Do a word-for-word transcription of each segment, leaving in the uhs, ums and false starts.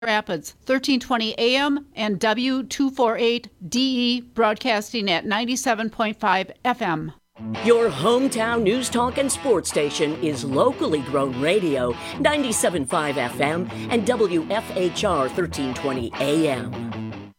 Rapids, thirteen twenty A M and W two forty-eight D E broadcasting at ninety-seven point five F M. Your hometown news talk and sports station is locally grown radio, ninety-seven point five F M and W F H R thirteen twenty A M.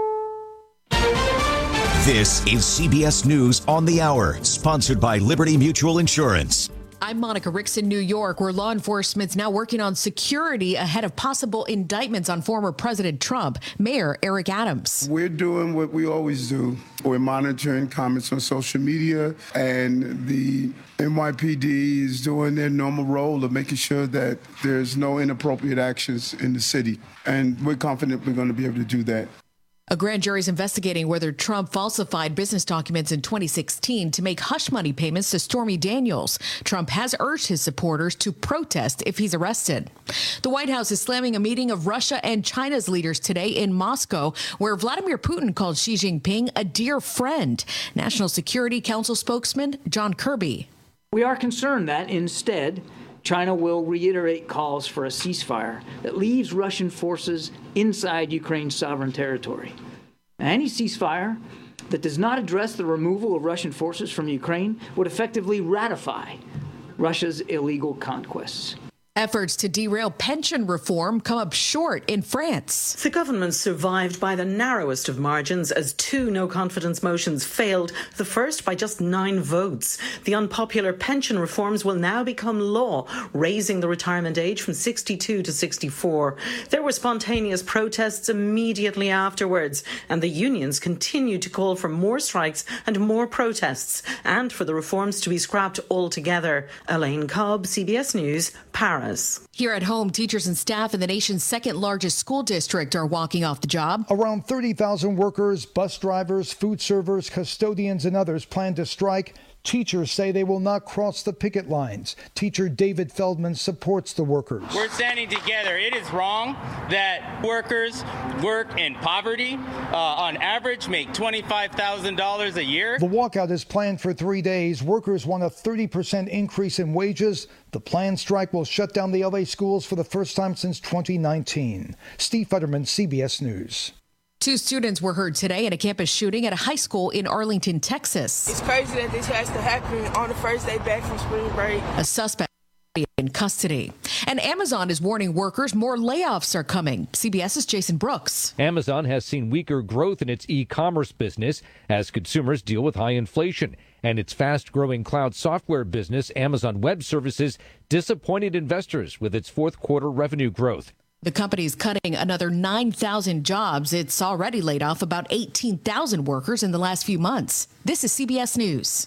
This is C B S News on the Hour, sponsored by Liberty Mutual Insurance. I'm Monica Ricks in New York, where law enforcement's now working on security ahead of possible indictments on former President Trump. Mayor Eric Adams. We're doing what we always do. We're monitoring comments on social media, and the N Y P D is doing their normal role of making sure that there's no inappropriate actions in the city. And we're confident we're going to be able to do that. A grand jury is investigating whether Trump falsified business documents in twenty sixteen to make hush money payments to Stormy Daniels. Trump has urged his supporters to protest if he's arrested. The White House is slamming a meeting of Russia and China's leaders today in Moscow, where Vladimir Putin called Xi Jinping a dear friend. National Security Council spokesman John Kirby. We are concerned that instead, China will reiterate calls for a ceasefire that leaves Russian forces inside Ukraine's sovereign territory. Any ceasefire that does not address the removal of Russian forces from Ukraine would effectively ratify Russia's illegal conquests. Efforts to derail pension reform come up short in France. The government survived by the narrowest of margins as two no-confidence motions failed, the first by just nine votes. The unpopular pension reforms will now become law, raising the retirement age from sixty-two to sixty-four. There were spontaneous protests immediately afterwards, and the unions continued to call for more strikes and more protests, and for the reforms to be scrapped altogether. Elaine Cobb, C B S News, Paris. Here at home, teachers and staff in the nation's second largest school district are walking off the job. Around thirty thousand workers, bus drivers, food servers, custodians, and others plan to strike. Teachers say they will not cross the picket lines. Teacher David Feldman supports the workers. We're standing together. It is wrong that workers work in poverty, uh, on average make twenty-five thousand dollars a year. The walkout is planned for three days. Workers want a thirty percent increase in wages. The planned strike will shut down the L A schools for the first time since twenty nineteen. Steve Futterman, C B S News. Two students were hurt today in a campus shooting at a high school in Arlington, Texas. It's crazy that this has to happen on the first day back from spring break. A suspect in custody. And Amazon is warning workers more layoffs are coming. CBS's Jason Brooks. Amazon has seen weaker growth in its e-commerce business as consumers deal with high inflation. And its fast-growing cloud software business, Amazon Web Services, disappointed investors with its fourth quarter revenue growth. The company is cutting another nine thousand jobs. It's already laid off about eighteen thousand workers in the last few months. This is C B S News.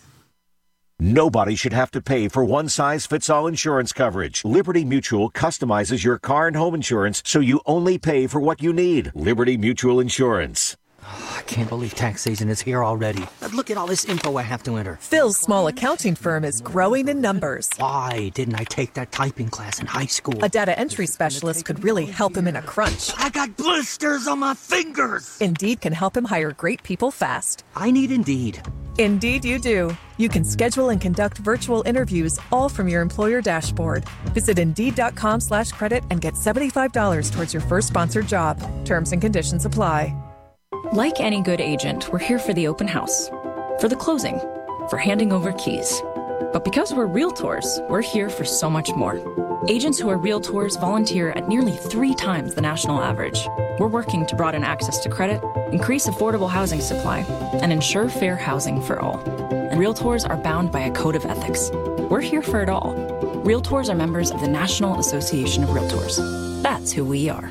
Nobody should have to pay for one-size-fits-all insurance coverage. Liberty Mutual customizes your car and home insurance so you only pay for what you need. Liberty Mutual Insurance. Oh, I can't believe tax season is here already. Look at all this info I have to enter. Phil's small accounting firm is growing in numbers. Why didn't I take that typing class in high school? A data entry specialist could really help him in a crunch. I got blisters on my fingers. Indeed can help him hire great people fast. I need Indeed. Indeed you do. You can schedule and conduct virtual interviews all from your employer dashboard. Visit Indeed.com slash credit and get seventy-five dollars towards your first sponsored job. Terms and conditions apply. Like any good agent, we're here for the open house, for the closing, for handing over keys. But because we're realtors, we're here for so much more. Agents who are realtors volunteer at nearly three times the national average. We're working to broaden access to credit, increase affordable housing supply, and ensure fair housing for all. And realtors are bound by a code of ethics. We're here for it all. Realtors are members of the National Association of Realtors. That's who we are.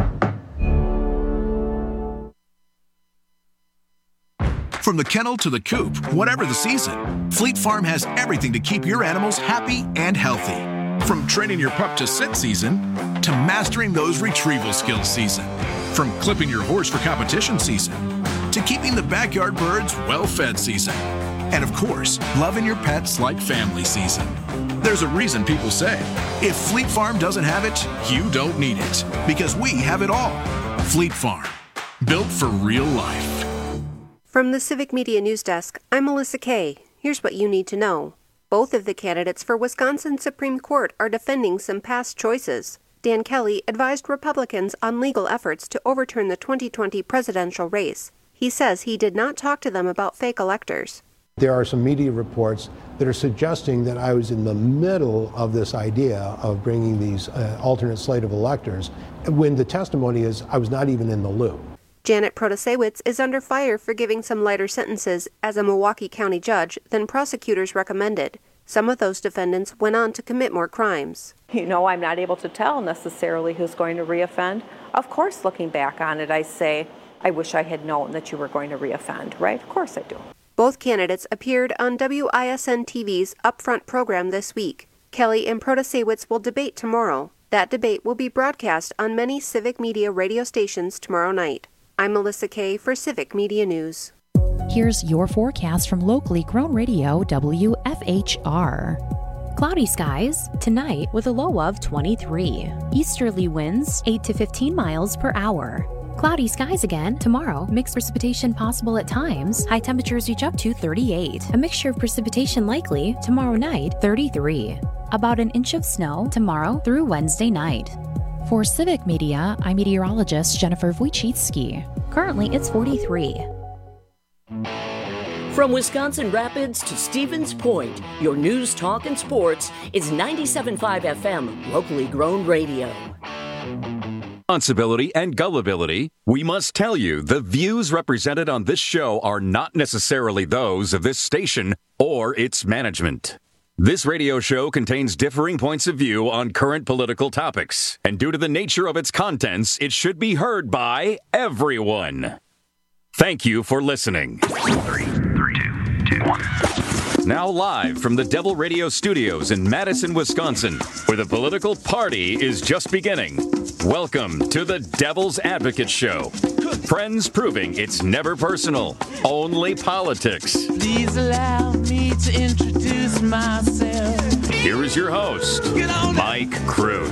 From the kennel to the coop, whatever the season, Fleet Farm has everything to keep your animals happy and healthy. From training your pup to sit season, to mastering those retrieval skills season. From clipping your horse for competition season, to keeping the backyard birds well-fed season. And of course, loving your pets like family season. There's a reason people say, if Fleet Farm doesn't have it, you don't need it. Because we have it all. Fleet Farm, built for real life. From the Civic Media News Desk, I'm Melissa Kay. Here's what you need to know. Both of the candidates for Wisconsin Supreme Court are defending some past choices. Dan Kelly advised Republicans on legal efforts to overturn the twenty twenty presidential race. He says he did not talk to them about fake electors. There are some media reports that are suggesting that I was in the middle of this idea of bringing these uh, alternate slate of electors, when the testimony is I was not even in the loop. Janet Protasewicz is under fire for giving some lighter sentences as a Milwaukee County judge than prosecutors recommended. Some of those defendants went on to commit more crimes. You know, I'm not able to tell necessarily who's going to reoffend. Of course, looking back on it, I say, I wish I had known that you were going to reoffend, right? Of course I do. Both candidates appeared on W I S N T V's Upfront program this week. Kelly and Protasewicz will debate tomorrow. That debate will be broadcast on many Civic Media radio stations tomorrow night. I'm Melissa Kay for Civic Media News. Here's your forecast from locally grown radio W F H R. Cloudy skies tonight with a low of twenty-three. Easterly winds eight to fifteen miles per hour. Cloudy skies again tomorrow. Mixed precipitation possible at times. High temperatures reach up to thirty-eight. A mixture of precipitation likely tomorrow night, thirty-three. About an inch of snow tomorrow through Wednesday night. For Civic Media, I'm meteorologist Jennifer Wojcicki. Currently, it's forty-three. From Wisconsin Rapids to Stevens Point, your news, talk, and sports is ninety-seven point five F M, locally grown radio. Responsibility and gullibility, we must tell you the views represented on this show are not necessarily those of this station or its management. This radio show contains differing points of view on current political topics, and due to the nature of its contents, it should be heard by everyone. Thank you for listening. Three, three, two, two, one. Now live from the Devil Radio Studios in Madison, Wisconsin, where the political party is just beginning. Welcome to the Devil's Advocate Show. Friends proving it's never personal, only politics. Please allow me to introduce myself. Here is your host, Mike Crute.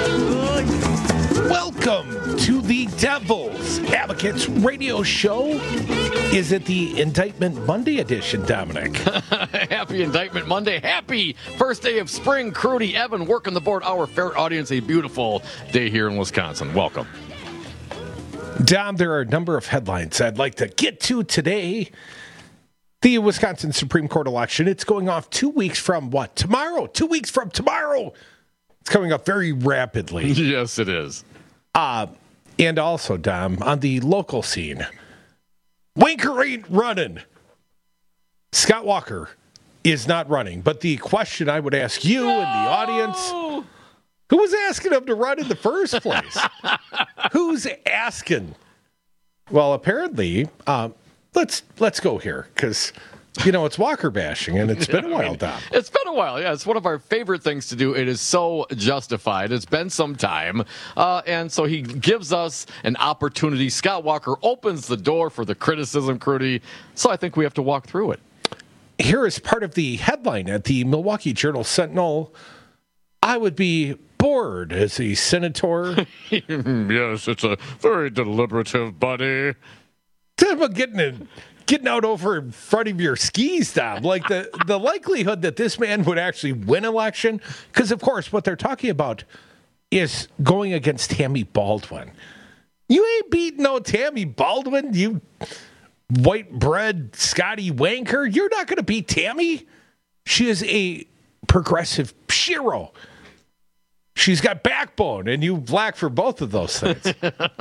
Welcome to the Devil's Advocates Radio Show. Is it the Indictment Monday edition, Dominic? Happy Indictment Monday. Happy first day of spring. Crudy, Evan, working the board. Our fair audience, a beautiful day here in Wisconsin. Welcome. Dom, there are a number of headlines I'd like to get to today. The Wisconsin Supreme Court election, it's going off two weeks from what? Tomorrow. Two weeks from tomorrow. It's coming up very rapidly. Yes, it is. Uh, and also, Dom, on the local scene, Winker ain't running. Scott Walker is not running. But the question I would ask you no! and the audience, who was asking him to run in the first place? Who's asking? Well, apparently, uh, let's let's go here, because you know, it's Walker bashing, and it's been a while, Dom. It's been a while, yeah. It's one of our favorite things to do. It is so justified. It's been some time. Uh, and so he gives us an opportunity. Scott Walker opens the door for the criticism, Crudy. So I think we have to walk through it. Here is part of the headline at the Milwaukee Journal-Sentinel. I would be bored as a senator. Yes, it's a very deliberative, buddy. I'm getting in. Getting out over in front of your skis, Dom. Like the, the likelihood that this man would actually win election, because, of course, what they're talking about is going against Tammy Baldwin. You ain't beating no Tammy Baldwin, you white bread Scotty wanker. You're not going to beat Tammy. She is a progressive hero. She's got backbone, and you lack for both of those things.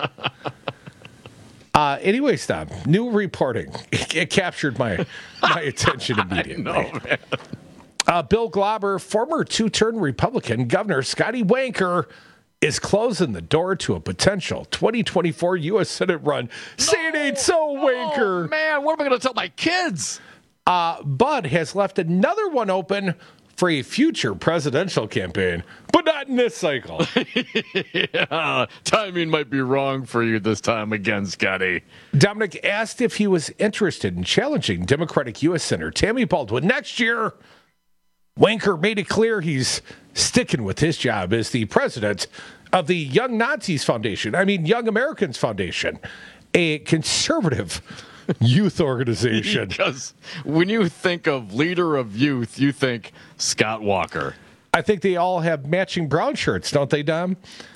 Uh, anyway, Tom, new reporting. It, it captured my my attention immediately. I know, man. Uh, Bill Glauber, former two-term Republican Governor Scotty Wanker, is closing the door to a potential twenty twenty-four U S Senate run. No, Say it ain't so, Wanker. Oh, man, what am I going to tell my kids? Uh, Bud has left another one open for a future presidential campaign, but not in this cycle. Yeah, timing might be wrong for you this time again, Scotty. Dominic asked if he was interested in challenging Democratic U S Senator Tammy Baldwin next year. Wanker made it clear he's sticking with his job as the president of the Young Nazis Foundation. I mean, Young Americans Foundation, a conservative youth organization. Because when you think of leader of youth, you think Scott Walker. I think they all have matching brown shirts, don't they, Dom?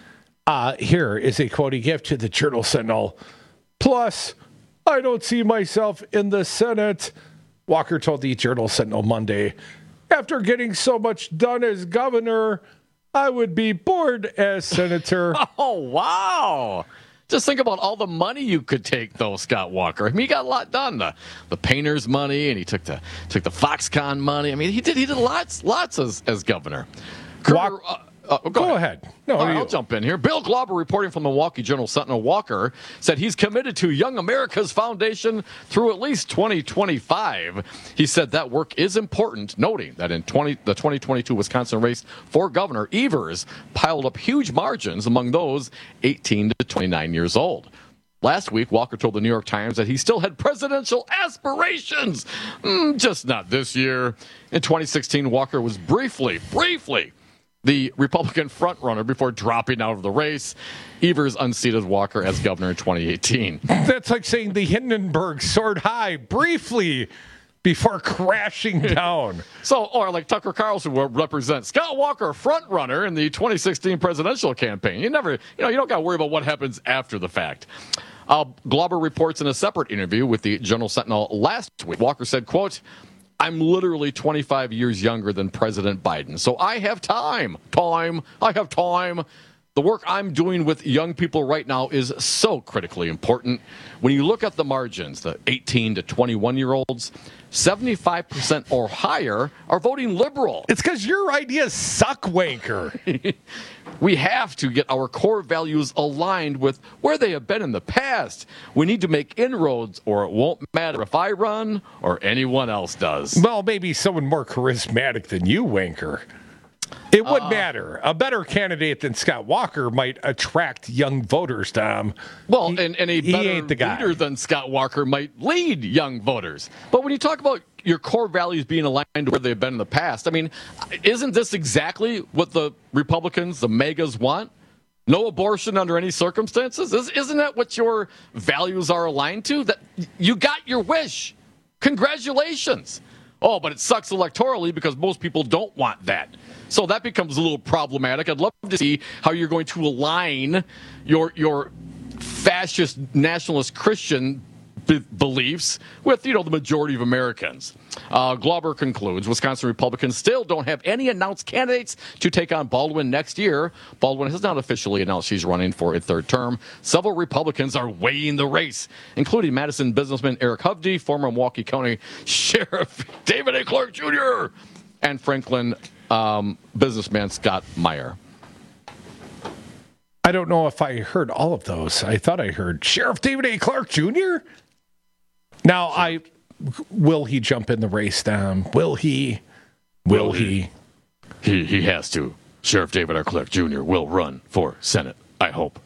Uh, here is a quote he gave to the Journal Sentinel. Plus, I don't see myself in the Senate, Walker told the Journal Sentinel Monday. After getting so much done as governor, I would be bored as senator. Oh, wow. Just think about all the money you could take, though, Scott Walker. I mean, he got a lot done. The, the painters' money, and he took the took the Foxconn money. I mean, he did he did lots lots as, as governor. Walker, uh, uh, go, go ahead. ahead. No, right, I'll jump in here. Bill Glauber, reporting from the Milwaukee Journal Sentinel, Walker said he's committed to Young America's Foundation through at least twenty twenty-five. He said that work is important, noting that in twenty, the twenty twenty-two Wisconsin race for governor, Evers piled up huge margins among those eighteen to twenty-nine years old. Last week, Walker told the New York Times that he still had presidential aspirations. Mm, just not this year. In twenty sixteen, Walker was briefly, briefly the Republican frontrunner before dropping out of the race. Evers unseated Walker as governor in twenty eighteen. That's like saying the Hindenburg soared high briefly before crashing down. So, or like Tucker Carlson will represent Scott Walker, frontrunner in the twenty sixteen presidential campaign. You never, you know, you don't got to worry about what happens after the fact. Uh, Glauber reports in a separate interview with the Journal Sentinel last week. Walker said, quote, I'm literally twenty-five years younger than President Biden, so I have time. Time. I have time. The work I'm doing with young people right now is so critically important. When you look at the margins, the eighteen to twenty-one-year-olds, seventy-five percent or higher are voting liberal. It's because your ideas suck, wanker. We have to get our core values aligned with where they have been in the past. We need to make inroads, or it won't matter if I run or anyone else does. Well, maybe someone more charismatic than you, wanker. It would uh, matter. A better candidate than Scott Walker might attract young voters, Tom. Well, he, and, and a better leader than Scott Walker might lead young voters. But when you talk about your core values being aligned to where they've been in the past, I mean, isn't this exactly what the Republicans, the MAGAs, want? No abortion under any circumstances? Isn't that what your values are aligned to? That you got your wish. Congratulations. Oh, but it sucks electorally because most people don't want that. So that becomes a little problematic. I'd love to see how you're going to align your your fascist nationalist Christian be- beliefs with, you know, the majority of Americans. Uh, Glauber concludes, Wisconsin Republicans still don't have any announced candidates to take on Baldwin next year. Baldwin has not officially announced she's running for a third term. Several Republicans are weighing the race, including Madison businessman Eric Hovde, former Milwaukee County Sheriff David A. Clark Junior, and Franklin um, businessman Scott Meyer. I don't know if I heard all of those. I thought I heard Sheriff David A. Clark Junior Now, I will he jump in the race, Tom? Will he? Will, will he? he? He he has to. Sheriff David R. Clark Junior will run for Senate, I hope.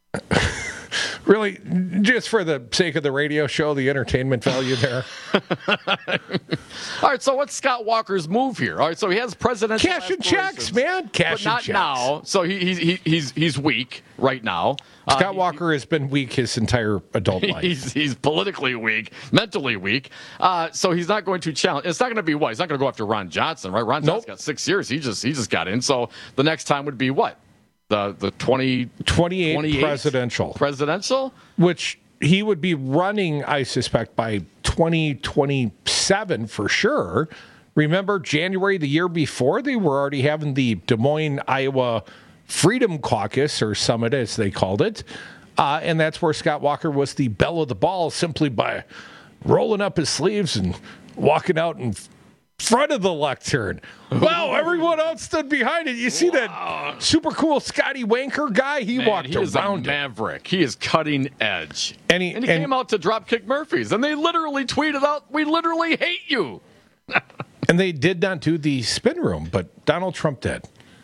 Really, just for the sake of the radio show, the entertainment value there. All right, so what's Scott Walker's move here? All right, so he has presidential cashing checks, man. Cashing but not checks. now. So he, he, he he's he's weak right now. Scott uh, Walker he, has been weak his entire adult life. He's he's politically weak, mentally weak. Uh, so he's not going to challenge. It's not going to be what? He's not going to go after Ron Johnson, right? Ron Johnson nope. got six years. He just he just got in. So the next time would be what? The the twenty twenty-eight presidential. Presidential? Which he would be running, I suspect, by twenty twenty-seven for sure. Remember January the year before, they were already having the Des Moines, Iowa Freedom Caucus, or Summit as they called it. Uh, and that's where Scott Walker was the belle of the ball simply by rolling up his sleeves and walking out and front of the lectern. Wow, everyone else stood behind it. You see wow. that super cool Scotty Wanker guy? He Man, walked he is around a maverick. It. He is cutting edge. And he, and he and, came out to Dropkick Murphys, and they literally tweeted out, we literally hate you. And they did not do the spin room, but Donald Trump did.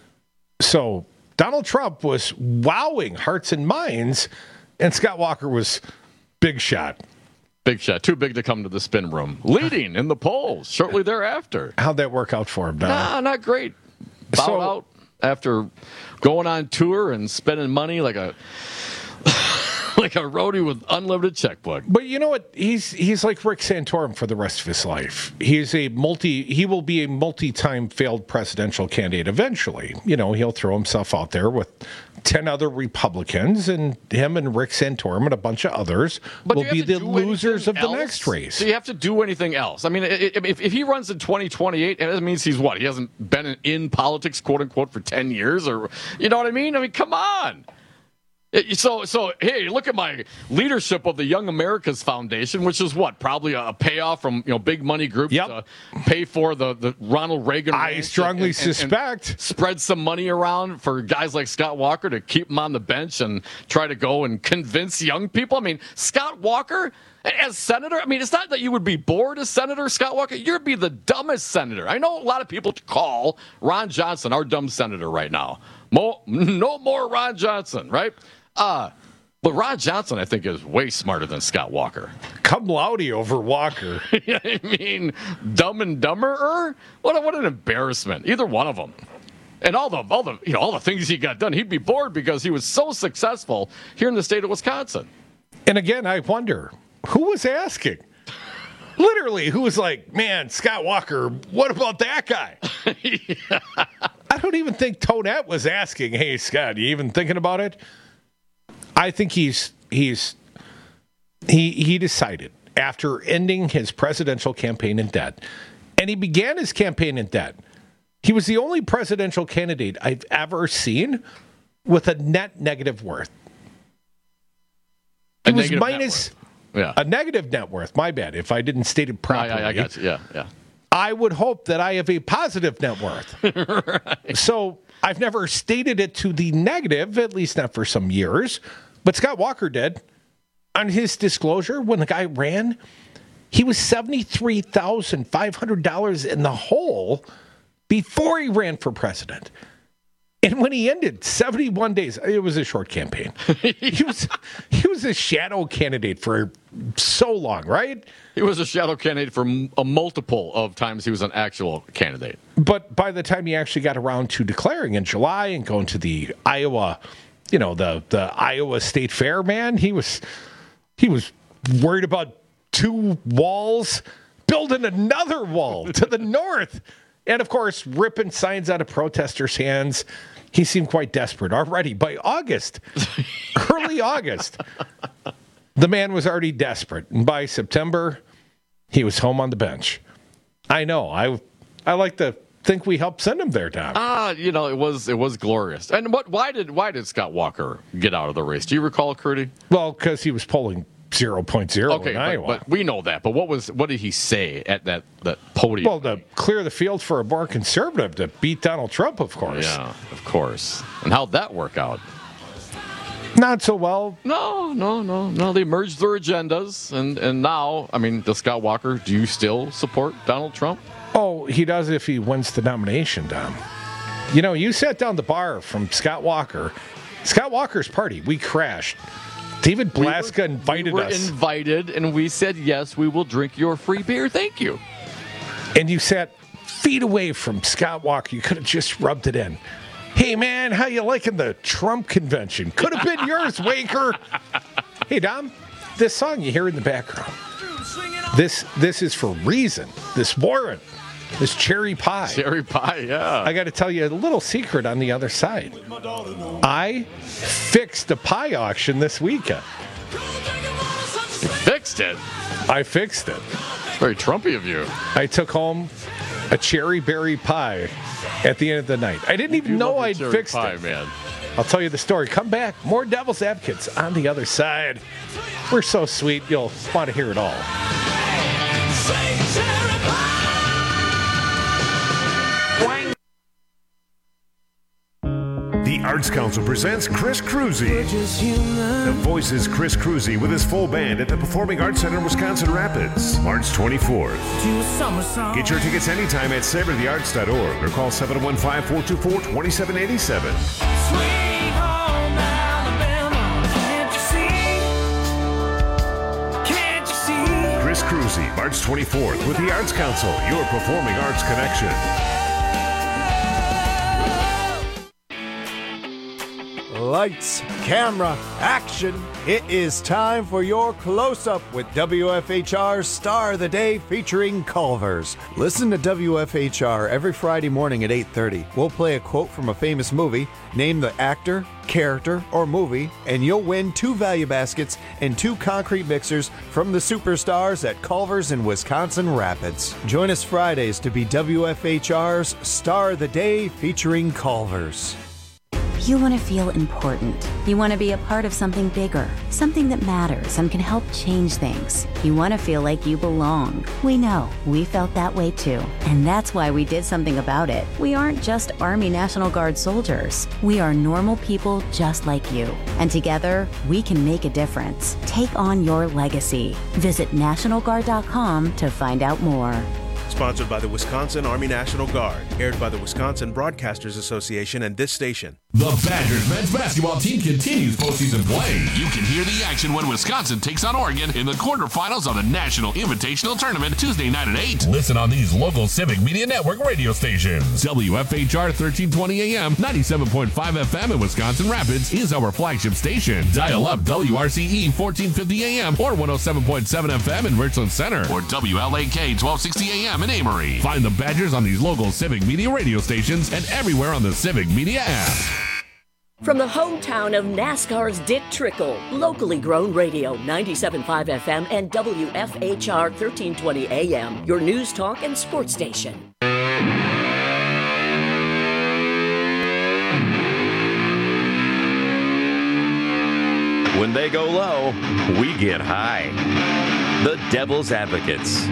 So Donald Trump was wowing hearts and minds, and Scott Walker was big shot. Big shot. Too big to come to the spin room. Leading in the polls shortly thereafter. How'd that work out for him, Don? Nah, not great. Bowed so, out after going on tour and spending money like a like a roadie with unlimited checkbook. But you know what? He's he's like Rick Santorum for the rest of his life. He's a multi. He will be a multi-time failed presidential candidate eventually. You know, he'll throw himself out there with ten other Republicans, and him and Rick Santorum and a bunch of others But will do you be have the to do losers of anything the else? next race. Do you have to do anything else? I mean, if, if he runs in twenty twenty-eight, and that means he's what? He hasn't been in, in politics, quote unquote, for ten years, or you know what I mean? I mean, come on. It- So, so hey, look at my leadership of the Young Americas Foundation, which is what probably a payoff from you know big money groups to pay for the, the Ronald Reagan. I ranch strongly and- and- and suspect. spread some money around for guys like Scott Walker to keep him on the bench and try to go and convince young people. I mean, Scott Walker as senator. I mean, it's not that you would be bored as senator, Scott Walker. You'd be the dumbest senator. I know a lot of people call Ron Johnson our dumb senator right now. Mo- no more Ron Johnson, right? Uh, but Ron Johnson, I think, is way smarter than Scott Walker. Cum laude over Walker. I mean, Dumb and Dumberer? What, a, what an embarrassment. Either one of them. And all the all the you know all the things he got done, he'd be bored because he was so successful here in the state of Wisconsin. And again, I wonder who was asking. Literally, who was like, "Man, Scott Walker, what about that guy?" yeah. I don't even think Toadette was asking, "Hey, Scott, you even thinking about it?" I think he's he's he he decided after ending his presidential campaign in debt, and he began his campaign in debt. He was the only presidential candidate I've ever seen with a net negative worth. He A was negative net minus Yeah. a negative net worth. My bad if I didn't state it properly. I, I, I got you. Yeah, yeah. I would hope that I have a positive net worth. right. So I've never stated it to the negative, at least not for some years. But Scott Walker did. On his disclosure, when the guy ran, he was seventy-three thousand five hundred dollars in the hole before he ran for president. And when he ended, seventy-one days, it was a short campaign. he was he was a shadow candidate for so long, right? He was a shadow candidate for a multiple of times he was an actual candidate. But by the time he actually got around to declaring in July and going to the Iowa, you know, the the Iowa State Fair, man, he was he was worried about two walls, building another wall to the north. And of course, ripping signs out of protesters' hands. He seemed quite desperate already. By August, early August, the man was already desperate. And by September, he was home on the bench. I know. I I like to think we helped send him there, Tom. Ah, you know, it was it was glorious. And what? Why did why did Scott Walker get out of the race? Do you recall, Curdy? Well, because he was polling zero point zero okay, in but, Iowa. but we know that. But what was what did he say at that, that podium? Well, to clear the field for a more conservative to beat Donald Trump, of course. Yeah, of course. And how'd that work out? Not so well. No, no, no, no. They merged their agendas, and and now, I mean, does Scott Walker? Do you still support Donald Trump? Oh, he does if he wins the nomination, Dom. You know, you set down the bar from Scott Walker. Scott Walker's party, we crashed. David Blaska we were, invited we were us. invited, and we said, yes, we will drink your free beer. Thank you. And you sat feet away from Scott Walker. You could have just rubbed it in. Hey, man, how you liking the Trump convention? Could have been yours, Waker. Hey, Dom, this song you hear in the background, this this is for Reason, this Warren, this Cherry Pie. Cherry Pie, yeah. I got to tell you a little secret on the other side. I fixed a pie auction this weekend. You fixed it? I fixed it. Very Trumpy of you. I took home a cherry berry pie at the end of the night. I didn't even know I'd fixed pie, it. Man. I'll tell you the story. Come back. More Devil's Advocates on the other side. We're so sweet. You'll want to hear it all. The Arts Council presents Chris Cruzy. The voice is Chris Cruzy with his full band at the Performing Arts Center, Wisconsin Rapids, March twenty-fourth. Get your tickets anytime at savor the arts dot org or call seven one five, four two four, two seven eight seven. Chris Cruzy, March twenty-fourth with the Arts Council, your performing arts connection. Lights, camera, action. It is time for your close-up with W F H R's Star of the Day featuring Culver's. Listen to W F H R every Friday morning at eight thirty. We'll play a quote from a famous movie, name the actor, character, or movie, and you'll win two value baskets and two concrete mixers from the superstars at Culver's in Wisconsin Rapids. Join us Fridays to be W F H R's Star of the Day featuring Culver's. You want to feel important. You want to be a part of something bigger, something that matters and can help change things. You want to feel like you belong. We know. We felt that way too. And that's why we did something about it. We aren't just Army National Guard soldiers. We are normal people just like you. And together, we can make a difference. Take on your legacy. Visit National Guard dot com to find out more. Sponsored by the Wisconsin Army National Guard. Aired by the Wisconsin Broadcasters Association and this station. The Badgers men's basketball team continues postseason play. You can hear the action when Wisconsin takes on Oregon in the quarterfinals of the National Invitational Tournament Tuesday night at eight. Listen on these local Civic Media Network radio stations. W F H R thirteen twenty A M, ninety-seven point five F M in Wisconsin Rapids is our flagship station. Dial up W R C E fourteen fifty A M or one oh seven point seven F M in Richland Center or W L A K twelve sixty A M in Amory. Find the Badgers on these local Civic Media radio stations and everywhere on the Civic Media app. From the hometown of NASCAR's Dick Trickle, locally grown radio, ninety-seven point five F M and W F H R thirteen twenty A M, your news talk and sports station. When they go low, we get high. The Devil's Advocates.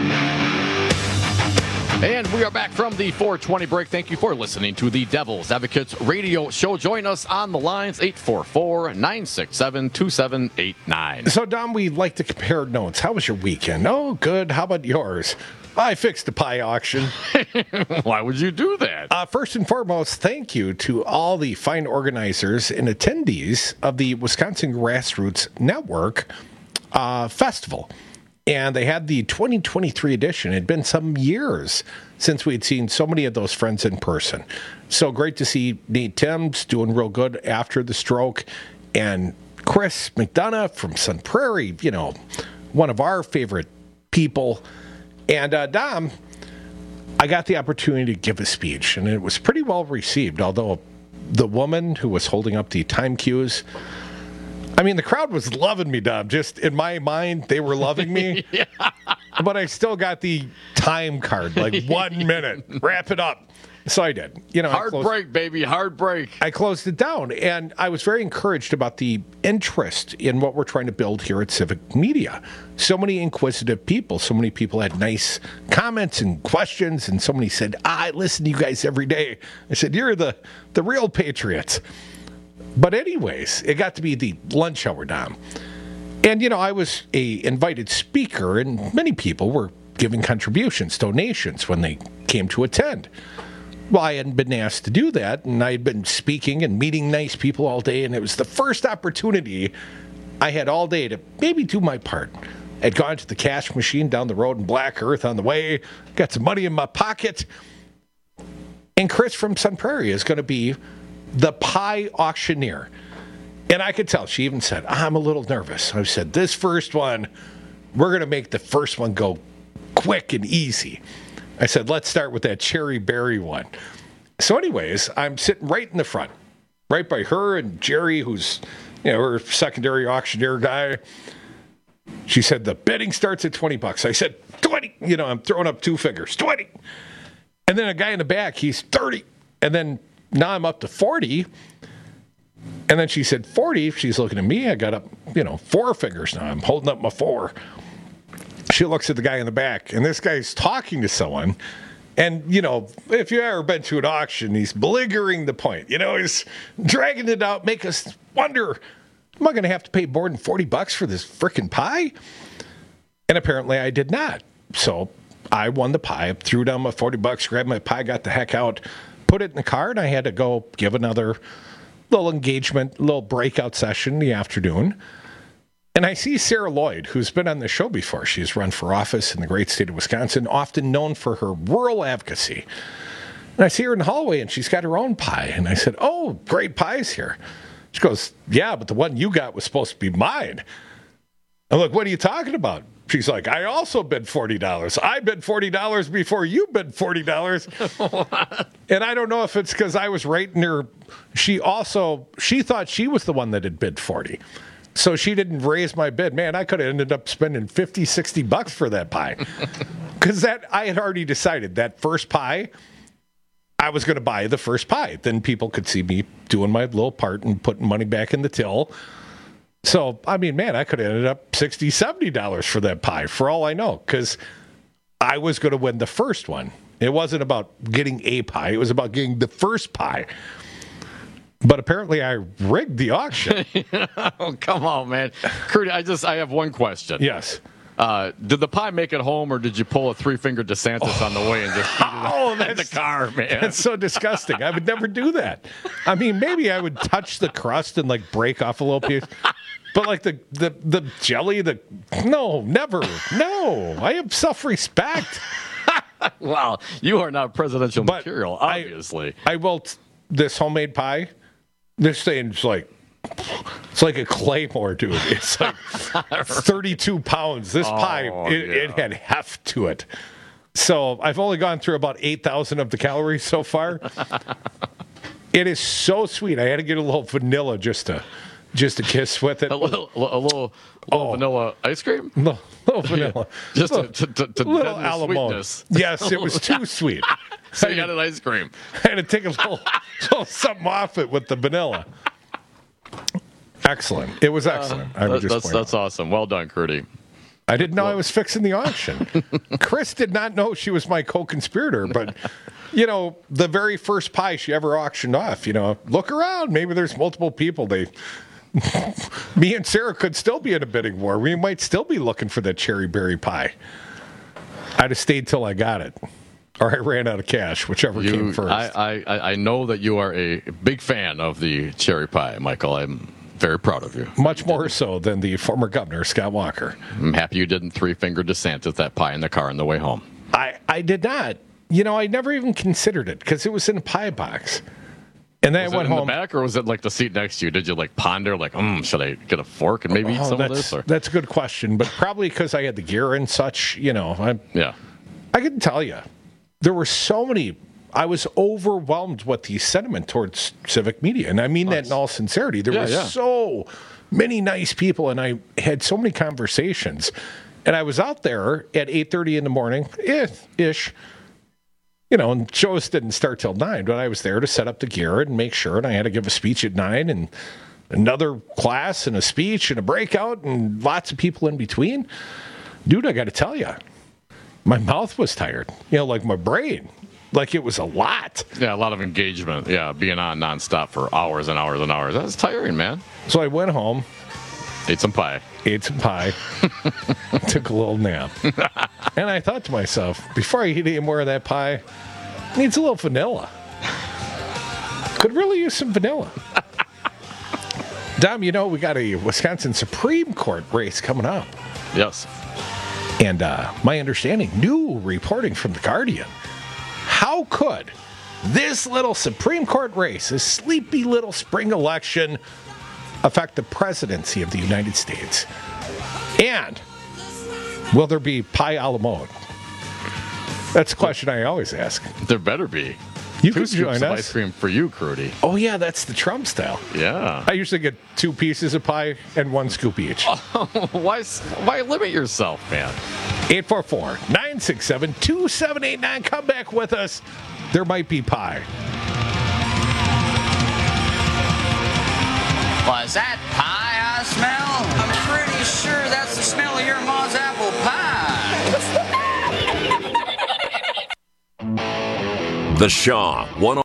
And we are back from the four twenty break. Thank you for listening to the Devil's Advocates radio show. Join us on the lines, eight four four, nine six seven, two seven eight nine. So, Dom, we'd like to compare notes. How was your weekend? Oh, good. How about yours? I fixed the pie auction. Why would you do that? Uh, first and foremost, thank you to all the fine organizers and attendees of the Wisconsin Grassroots Network uh, Festival. And they had the twenty twenty-three edition. It had been some years since we'd seen so many of those friends in person. So great to see Nate Timms doing real good after the stroke. And Chris McDonough from Sun Prairie, you know, one of our favorite people. And uh, Dom, I got the opportunity to give a speech, and it was pretty well received, although the woman who was holding up the time cues, I mean, the crowd was loving me, Dom. Just in my mind, they were loving me. Yeah. But I still got the time card, like one minute. Wrap it up. So I did. You know, hard closed, break, baby, hard break. I closed it down, and I was very encouraged about the interest in what we're trying to build here at Civic Media. So many inquisitive people, so many people had nice comments and questions, and somebody said, I listen to you guys every day. I said, you're the, the real patriots. But anyways, it got to be the lunch hour, Dom. And, you know, I was a invited speaker, and many people were giving contributions, donations when they came to attend. Well, I hadn't been asked to do that, and I had been speaking and meeting nice people all day, and it was the first opportunity I had all day to maybe do my part. I'd gone to the cash machine down the road in Black Earth on the way, got some money in my pocket, and Chris from Sun Prairie is going to be the pie auctioneer. And I could tell, she even said, I'm a little nervous. I said, this first one, we're going to make the first one go quick and easy. I said, let's start with that cherry berry one. So anyways, I'm sitting right in the front, right by her and Jerry, who's, you know, her secondary auctioneer guy. She said, the bidding starts at twenty bucks. I said, twenty. You know, I'm throwing up two figures, twenty. And then a guy in the back, he's thirty. And then now I'm up to forty. And then she said, forty. She's looking at me. I got up, you know, four figures now. I'm holding up my four. She looks at the guy in the back, and this guy's talking to someone. And, you know, if you've ever been to an auction, he's beleaguering the point. You know, he's dragging it out, make us wonder, am I going to have to pay more than forty bucks for this frickin' pie? And apparently I did not. So I won the pie. I threw down my forty bucks, grabbed my pie, got the heck out, put it in the car, and I had to go give another little engagement, little breakout session in the afternoon. And I see Sarah Lloyd, who's been on the show before. She's run for office in the great state of Wisconsin, often known for her rural advocacy. And I see her in the hallway, and she's got her own pie. And I said, oh, great pies here. She goes, yeah, but the one you got was supposed to be mine. I'm like, what are you talking about? She's like, I also bid forty dollars. I bid forty dollars before you bid forty dollars. And I don't know if it's because I was rating her. She also, she thought she was the one that had bid forty. So she didn't raise my bid. Man, I could have ended up spending fifty, sixty bucks for that pie. Because that, I had already decided that first pie, I was going to buy the first pie. Then people could see me doing my little part and putting money back in the till. So, I mean, man, I could have ended up sixty dollars, seventy dollars for that pie, for all I know, because I was going to win the first one. It wasn't about getting a pie. It was about getting the first pie. But apparently I rigged the auction. Oh, come on, man. Crudy, I just, I have one question. Yes. Uh, did the pie make it home, or did you pull a three-finger DeSantis oh. on the way and just eat it oh, in the car, man? That's so disgusting. I would never do that. I mean, maybe I would touch the crust and, like, break off a little piece. But, like, the, the, the jelly, the... No, never. No. I have self-respect. Well, you are not presidential but material, obviously. I, I will... T- this homemade pie, this thing's like... It's like a claymore, dude. It's like thirty-two pounds. This oh, pie, it, yeah. it had heft to it. So I've only gone through about eight thousand of the calories so far. It is so sweet. I had to get a little vanilla just to just to kiss with it. A little, a little, little oh. vanilla ice cream? No, little vanilla. Just little, to, to, to little deaden the sweetness. Yes, it was too sweet. So you got an ice cream. I had to take a little, little something off it with the vanilla. Excellent. It was excellent. Uh, I would just that's that's out. Awesome. Well done, Crudy. I didn't know well. I was fixing the auction. Chris did not know she was my co-conspirator, but, you know, the very first pie she ever auctioned off, you know, look around. Maybe there's multiple people. They, me and Sarah could still be in a bidding war. We might still be looking for that cherry berry pie. I'd have stayed till I got it. Or I ran out of cash, whichever you, came first. I, I, I know that you are a big fan of the cherry pie, Michael. I'm very proud of you. Much more so than the former governor, Scott Walker. I'm happy you didn't three-finger DeSantis that pie in the car on the way home. I, I did not. You know, I never even considered it because it was in a pie box. And then was I went it in home. the back, or was it like the seat next to you? Did you like ponder, like, hmm, should I get a fork and maybe oh, eat some that's, of this? Or? That's a good question, but probably because I had the gear and such, you know. I, yeah. I can tell you, there were so many. I was overwhelmed with the sentiment towards civic media. And I mean nice. that in all sincerity. There yeah, were yeah. so many nice people, and I had so many conversations. And I was out there at eight thirty in the morning, eh, ish. You know, and shows didn't start till nine, but I was there to set up the gear and make sure. And I had to give a speech at nine and another class and a speech and a breakout and lots of people in between. Dude, I got to tell you, my mouth was tired. You know, like my brain. Like it was a lot. Yeah, a lot of engagement. Yeah, being on nonstop for hours and hours and hours. That's tiring, man. So I went home. Ate some pie. Ate some pie. Took a little nap. And I thought to myself, before I eat any more of that pie, it needs a little vanilla. Could really use some vanilla. Dom, you know, we got a Wisconsin Supreme Court race coming up. Yes. And uh, my understanding, new reporting from The Guardian. How could this little Supreme Court race, this sleepy little spring election, affect the presidency of the United States? And will there be pie a la mode? That's a question I always ask. There better be. You two can join scoops us. Of ice cream for you, Crudy. Oh, yeah, that's the Trump style. Yeah. I usually get two pieces of pie and one scoop each. Oh, why, why limit yourself, man? eight four four, nine six seven, two seven eight nine. Come back with us. There might be pie. Was that pie I smell? I'm pretty sure that's the smell of your mom's apple pie. The Shaw one.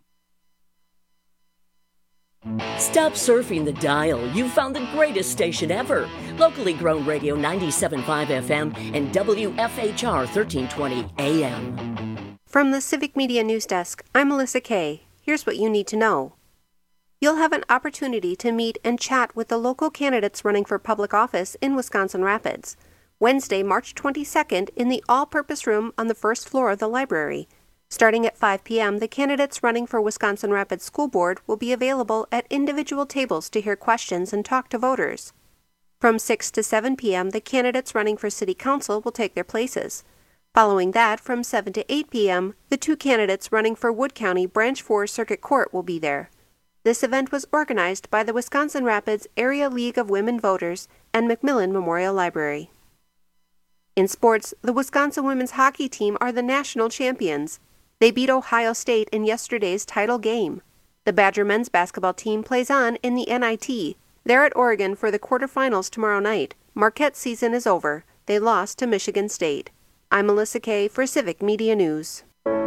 Stop surfing the dial. You found the greatest station ever. Locally grown radio ninety-seven point five F M and W F H R thirteen twenty A M. From the Civic Media News Desk, I'm Melissa Kay. Here's what you need to know. You'll have an opportunity to meet and chat with the local candidates running for public office in Wisconsin Rapids. Wednesday, March twenty-second, in the all-purpose room on the first floor of the library. Starting at five p.m., the candidates running for Wisconsin Rapids School Board will be available at individual tables to hear questions and talk to voters. From six to seven p.m., the candidates running for City Council will take their places. Following that, from seven to eight p.m., the two candidates running for Wood County Branch four Circuit Court will be there. This event was organized by the Wisconsin Rapids Area League of Women Voters and Macmillan Memorial Library. In sports, the Wisconsin women's hockey team are the national champions. They beat Ohio State in yesterday's title game. The Badger men's basketball team plays on in the N I T. They're at Oregon for the quarterfinals tomorrow night. Marquette's season is over. They lost to Michigan State. I'm Melissa Kay for Civic Media News.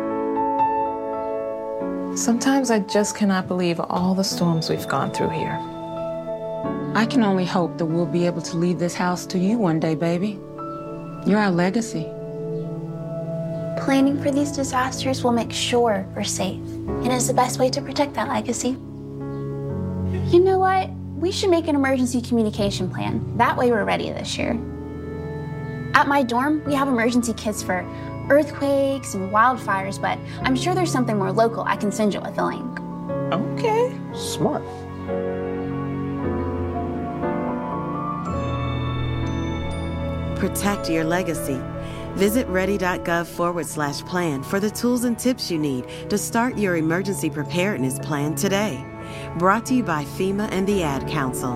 Sometimes I just cannot believe all the storms we've gone through here. I can only hope that we'll be able to leave this house to you one day, baby. You're our legacy. Planning for these disasters will make sure we're safe, and is the best way to protect that legacy. You know what? We should make an emergency communication plan. That way we're ready this year. At my dorm, we have emergency kits for earthquakes and wildfires, but I'm sure there's something more local I can send you with a link. Okay. Smart. Protect your legacy. Visit ready.gov forward slash plan for the tools and tips you need to start your emergency preparedness plan today. Brought to you by FEMA and the Ad Council.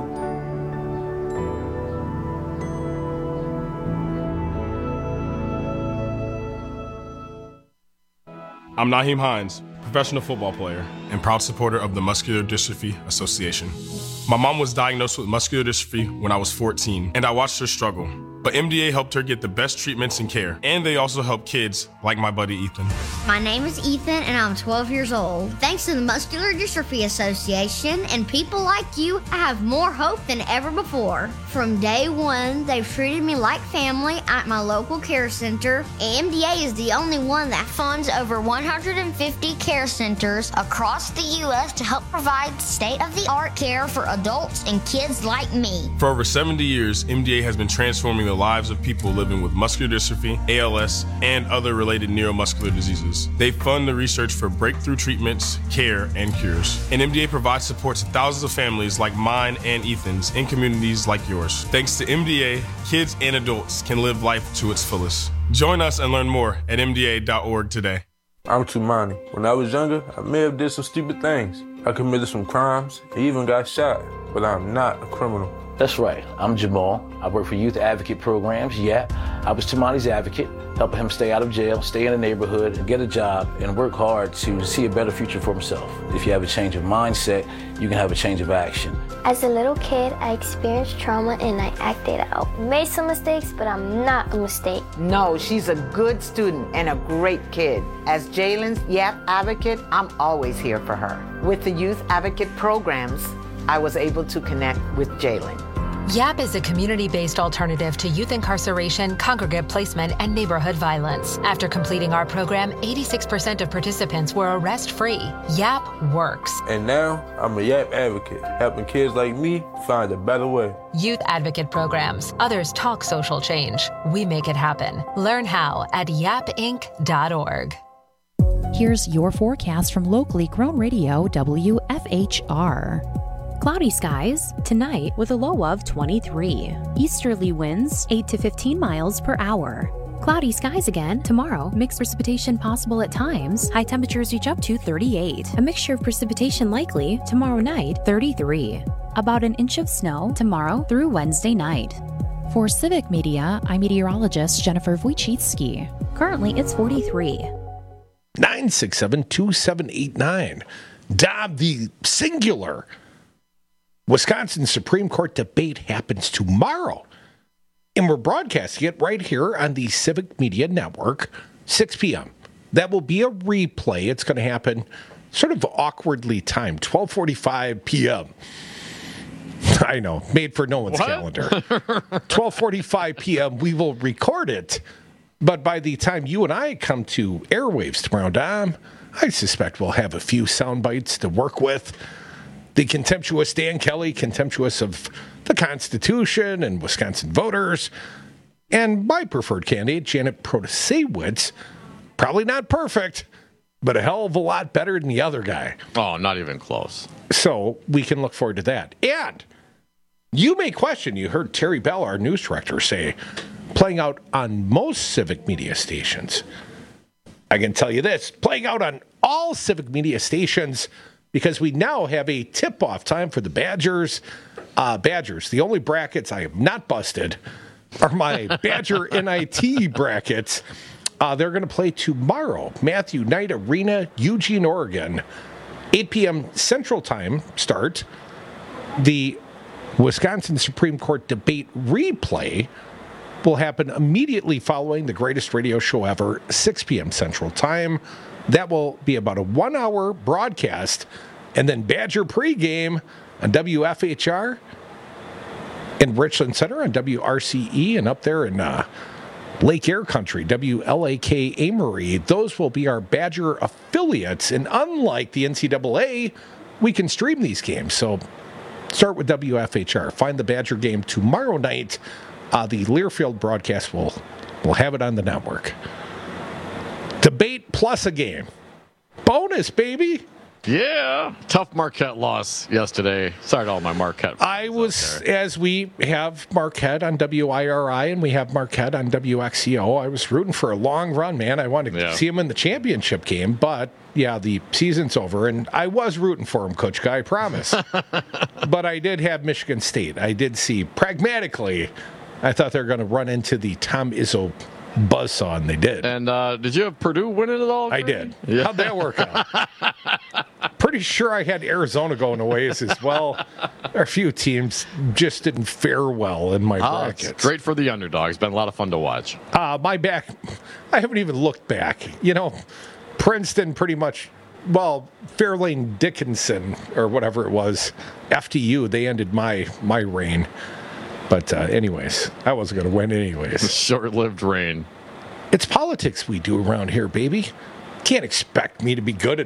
I'm Naheem Hines, professional football player and proud supporter of the Muscular Dystrophy Association. My mom was diagnosed with muscular dystrophy when I was fourteen, and I watched her struggle. But M D A helped her get the best treatments and care, and they also help kids like my buddy Ethan. My name is Ethan, and I'm twelve years old. Thanks to the Muscular Dystrophy Association and people like you, I have more hope than ever before. From day one, they've treated me like family at my local care center. M D A is the only one that funds over one hundred fifty care centers across the U S to help provide state-of-the-art care for adults and kids like me. For over seventy years, M D A has been transforming the lives of people living with muscular dystrophy, A L S, and other related neuromuscular diseases. They fund the research for breakthrough treatments, care, and cures. And M D A provides support to thousands of families like mine and Ethan's in communities like yours. Thanks to M D A, kids and adults can live life to its fullest. Join us and learn more at M D A dot org today. I'm Tumani. When I was younger, I may have did some stupid things. I committed some crimes, and even got shot, but I'm not a criminal. That's right. I'm Jamal. I work for Youth Advocate Programs, Y A P. I was Tumani's advocate, helping him stay out of jail, stay in the neighborhood, get a job, and work hard to see a better future for himself. If you have a change of mindset, you can have a change of action. As a little kid, I experienced trauma and I acted out. Made some mistakes, but I'm not a mistake. No, she's a good student and a great kid. As Jalen's Y A P advocate, I'm always here for her. With the Youth Advocate Programs, I was able to connect with Jalen. Y A P is a community-based alternative to youth incarceration, congregate placement, and neighborhood violence. After completing our program, eighty-six percent of participants were arrest-free. Y A P works. And now, I'm a Y A P advocate, helping kids like me find a better way. Youth Advocate Programs. Others talk social change. We make it happen. Learn how at yap inc dot org. Here's your forecast from locally grown radio W F H R. Cloudy skies tonight with a low of twenty-three. Easterly winds eight to fifteen miles per hour. Cloudy skies again tomorrow. Mixed precipitation possible at times. High temperatures reach up to thirty-eight. A mixture of precipitation likely tomorrow night, thirty-three. About an inch of snow tomorrow through Wednesday night. For Civic Media, I'm meteorologist Jennifer Wojcicki. Currently, it's forty-three. nine six seven, two seven eight nine. Dob, the singular Wisconsin Supreme Court debate happens tomorrow. And we're broadcasting it right here on the Civic Media Network, six p.m. That will be a replay. It's going to happen sort of awkwardly timed, twelve forty-five p.m. I know, made for no one's what? calendar. twelve forty-five p.m. We will record it. But by the time you and I come to airwaves tomorrow, Dom, I suspect we'll have a few sound bites to work with. The contemptuous Dan Kelly, contemptuous of the Constitution and Wisconsin voters, and my preferred candidate, Janet Protasewicz, probably not perfect, but a hell of a lot better than the other guy. Oh, not even close. So we can look forward to that. And you may question, you heard Terry Bell, our news director, say, playing out on most civic media stations. I can tell you this, playing out on all civic media stations, because we now have a tip-off time for the Badgers. Uh, Badgers, the only brackets I have not busted are my Badger N I T brackets. Uh, they're going to play tomorrow, Matthew Knight Arena, Eugene, Oregon, eight p.m. Central Time start. The Wisconsin Supreme Court debate replay will happen immediately following the greatest radio show ever, six p.m. Central Time. That will be about a one-hour broadcast, and then Badger pregame on W F H R in Richland Center, on W R C E, and up there in uh, Lake Air Country, W L A K Amory. Those will be our Badger affiliates, and unlike the N C double A, we can stream these games. So start with W F H R. Find the Badger game tomorrow night. Uh, the Learfield broadcast will will have it on the network. Debate plus a game. Bonus, baby. Yeah. Tough Marquette loss yesterday. Sorry to all my Marquette fans. I was, as we have Marquette on W I R I and we have Marquette on W X C O, I was rooting for a long run, man. I wanted to yeah. see him in the championship game, but yeah, the season's over, and I was rooting for him, Coach Guy, I promise. But I did have Michigan State. I did see, pragmatically, I thought they were going to run into the Tom Izzo buzzsaw, and they did. And uh, did you have Purdue winning it all? I did. Yeah. How'd that work out? Pretty sure I had Arizona going away as well. A few teams just didn't fare well in my oh, brackets. It's great for the underdogs. Been a lot of fun to watch. Uh, my back, I haven't even looked back. You know, Princeton pretty much, well, Fairlane Dickinson or whatever it was, F T U, they ended my my reign. But uh, anyways, I wasn't going to win anyways. Short-lived reign. It's politics we do around here, baby. Can't expect me to be good at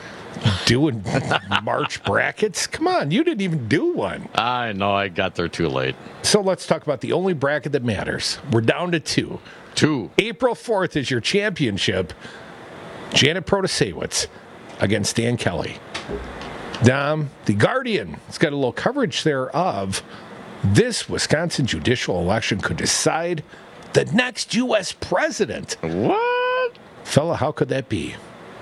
doing March brackets. Come on, you didn't even do one. I know, I got there too late. So let's talk about the only bracket that matters. We're down to two. Two. April fourth is your championship. Janet Protasewicz against Dan Kelly. Dom, the Guardian, has got a little coverage there of this Wisconsin judicial election could decide the next U S president. What? Fella, how could that be?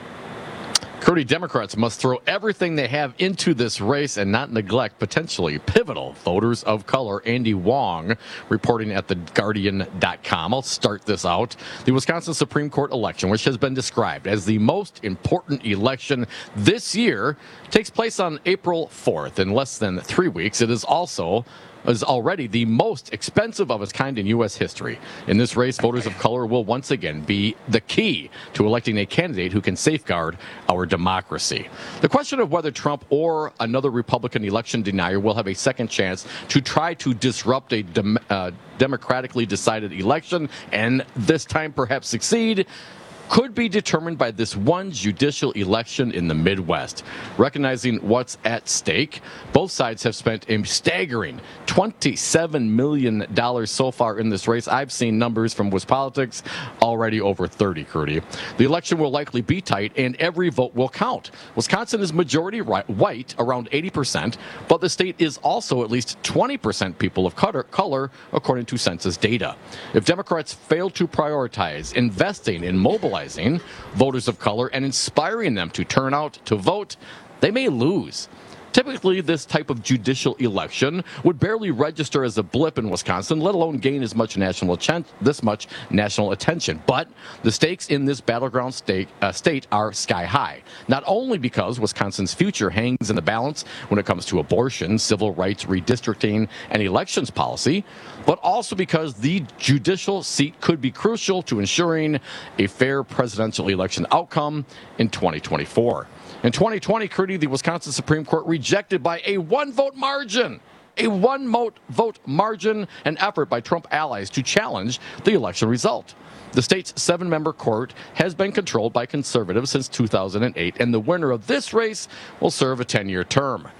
Crudy, Democrats must throw everything they have into this race and not neglect potentially pivotal voters of color. Andy Wong reporting at the Guardian dot com. I'll start this out. The Wisconsin Supreme Court election, which has been described as the most important election this year, takes place on April fourth. In less than three weeks, it is also is already the most expensive of its kind in U S history. In this race, voters of color will once again be the key to electing a candidate who can safeguard our democracy. The question of whether Trump or another Republican election denier will have a second chance to try to disrupt a dem- uh, democratically decided election, and this time perhaps succeed, could be determined by this one judicial election in the Midwest. Recognizing what's at stake, both sides have spent a staggering twenty-seven million dollars so far in this race. I've seen numbers from WisPolitics already over thirty, Crudy. The election will likely be tight, and every vote will count. Wisconsin is majority white, around eighty percent, but the state is also at least twenty percent people of color, according to census data. If Democrats fail to prioritize investing in mobilizing voters of color and inspiring them to turn out to vote, they may lose. Typically, this type of judicial election would barely register as a blip in Wisconsin, let alone gain as much national atten- this much national attention. But the stakes in this battleground state, uh, state are sky high, not only because Wisconsin's future hangs in the balance when it comes to abortion, civil rights, redistricting, and elections policy, but also because the judicial seat could be crucial to ensuring a fair presidential election outcome in twenty twenty-four. In twenty twenty, Crudy, the Wisconsin Supreme Court rejected by a one-vote margin, a one-vote margin, an effort by Trump allies to challenge the election result. The state's seven-member court has been controlled by conservatives since two thousand eight, and the winner of this race will serve a ten-year term.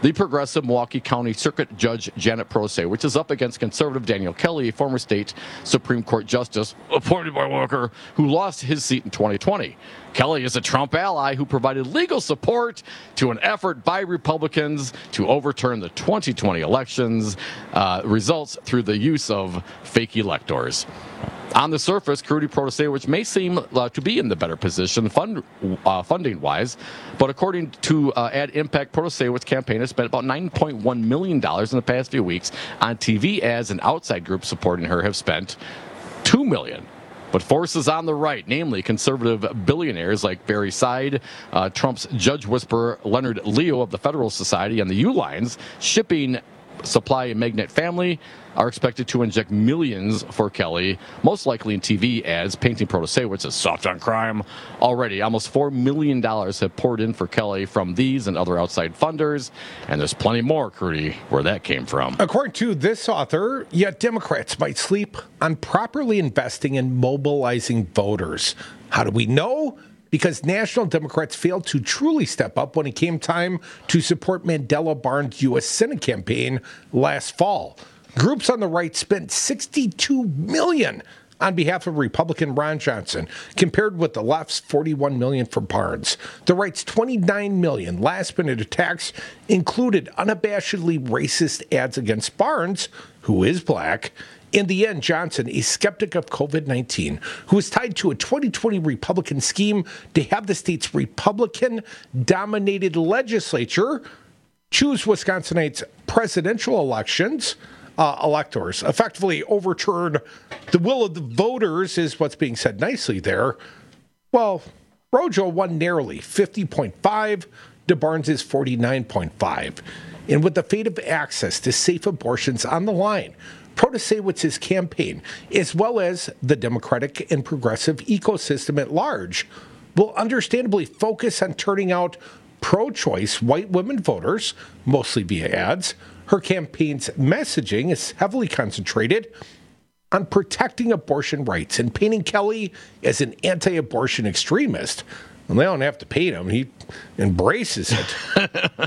The progressive Milwaukee County Circuit Judge Janet Protasiewicz is up against conservative Daniel Kelly, former state Supreme Court justice appointed by Walker, who lost his seat in twenty twenty. Kelly is a Trump ally who provided legal support to an effort by Republicans to overturn the twenty twenty elections uh, results through the use of fake electors. On the surface, Krudy Protasiewicz may seem uh, to be in the better position fund, uh, funding-wise, but according to uh, Ad Impact, Protasiewicz campaign has spent about nine point one million dollars in the past few weeks on T V ads, and outside groups supporting her have spent two million dollars. But forces on the right, namely conservative billionaires like Barry Seid, uh, Trump's judge whisperer Leonard Leo of the Federalist Society, and the U-Lines, shipping supply magnate family, are expected to inject millions for Kelly, most likely in T V ads, painting Protasiewicz as soft on crime. Already, almost four million dollars have poured in for Kelly from these and other outside funders, and there's plenty more, Krudy, where that came from. According to this author, yet Democrats might sleep on properly investing in mobilizing voters. How do we know? Because national Democrats failed to truly step up when it came time to support Mandela Barnes' U S Senate campaign last fall. Groups on the right spent sixty-two million dollars on behalf of Republican Ron Johnson, compared with the left's forty-one million dollars for Barnes. The right's twenty-nine million dollars last-minute attacks included unabashedly racist ads against Barnes, who is black. In the end, Johnson, a skeptic of covid nineteen, who is tied to a twenty twenty Republican scheme to have the state's Republican-dominated legislature choose Wisconsinites' presidential elections, uh, electors, effectively overturn the will of the voters, is what's being said nicely there. Well, Rojo won narrowly, fifty point five to Barnes' forty-nine point five. And with the fate of access to safe abortions on the line, Protasiewicz's campaign, as well as the Democratic and progressive ecosystem at large, will understandably focus on turning out pro-choice white women voters, mostly via ads. Her campaign's messaging is heavily concentrated on protecting abortion rights and painting Kelly as an anti-abortion extremist. And they don't have to paint him. He embraces it.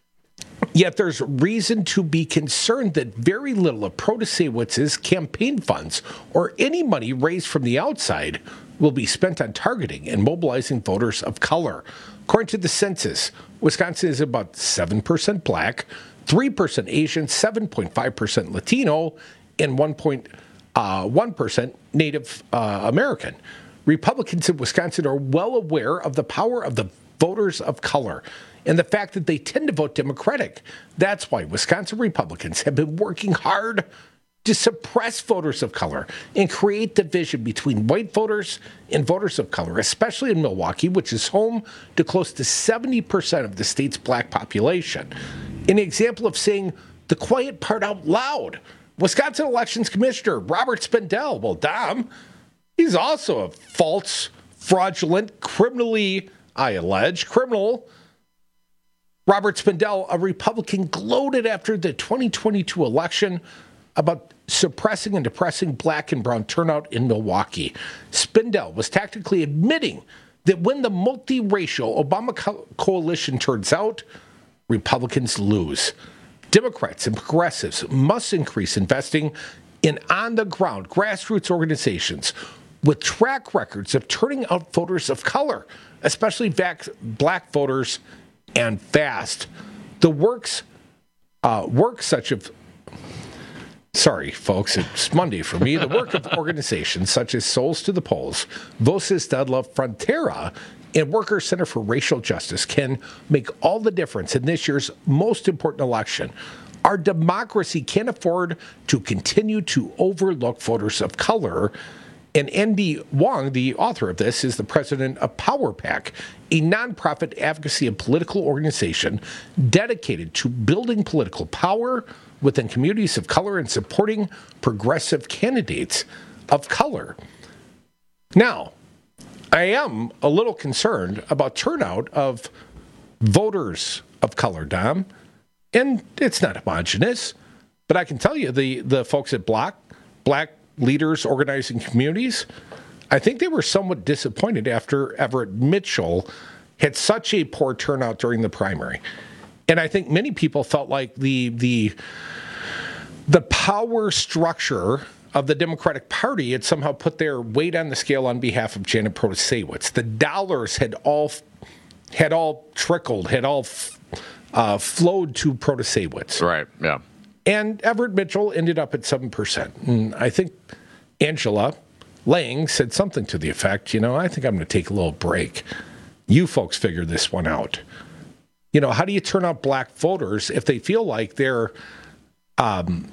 Yet there's reason to be concerned that very little of Protasiewicz's campaign funds or any money raised from the outside will be spent on targeting and mobilizing voters of color. According to the census, Wisconsin is about seven percent black, three percent Asian, seven point five percent Latino, and one point one percent Native uh, American. Republicans in Wisconsin are well aware of the power of the voters of color and the fact that they tend to vote Democratic. That's why Wisconsin Republicans have been working hard to suppress voters of color and create division between white voters and voters of color, especially in Milwaukee, which is home to close to seventy percent of the state's black population. An example of saying the quiet part out loud. Wisconsin Elections Commissioner Robert Spindell, well, Dom, he's also a false, fraudulent, criminally, I allege, criminal. Robert Spindell, a Republican, gloated after the twenty twenty-two election about suppressing and depressing black and brown turnout in Milwaukee. Spindell was tactically admitting that when the multiracial Obama co- coalition turns out, Republicans lose. Democrats and progressives must increase investing in on-the-ground grassroots organizations with track records of turning out voters of color, especially vac- black voters, and fast. The works, uh, work such of Sorry, folks, it's Monday for me. The work of organizations such as Souls to the Polls, Voces de la Frontera, and Workers Center for Racial Justice can make all the difference in this year's most important election. Our democracy can't afford to continue to overlook voters of color. And Andy Wong, the author of this, is the president of Power PAC, a nonprofit advocacy and political organization dedicated to building political power within communities of color and supporting progressive candidates of color. Now, I am a little concerned about turnout of voters of color, Dom, and it's not homogenous, but I can tell you the, the folks at Block, Black Leaders Organizing Communities, I think they were somewhat disappointed after Everett Mitchell had such a poor turnout during the primary. And I think many people felt like the the the power structure of the Democratic Party had somehow put their weight on the scale on behalf of Janet Protasiewicz. The dollars had all had all trickled, had all uh, flowed to Protasiewicz. Right, yeah. And Everett Mitchell ended up at seven percent. And I think Angela Lang said something to the effect, you know, I think I'm going to take a little break. You folks figure this one out. You know, how do you turn out black voters if they feel like they're um,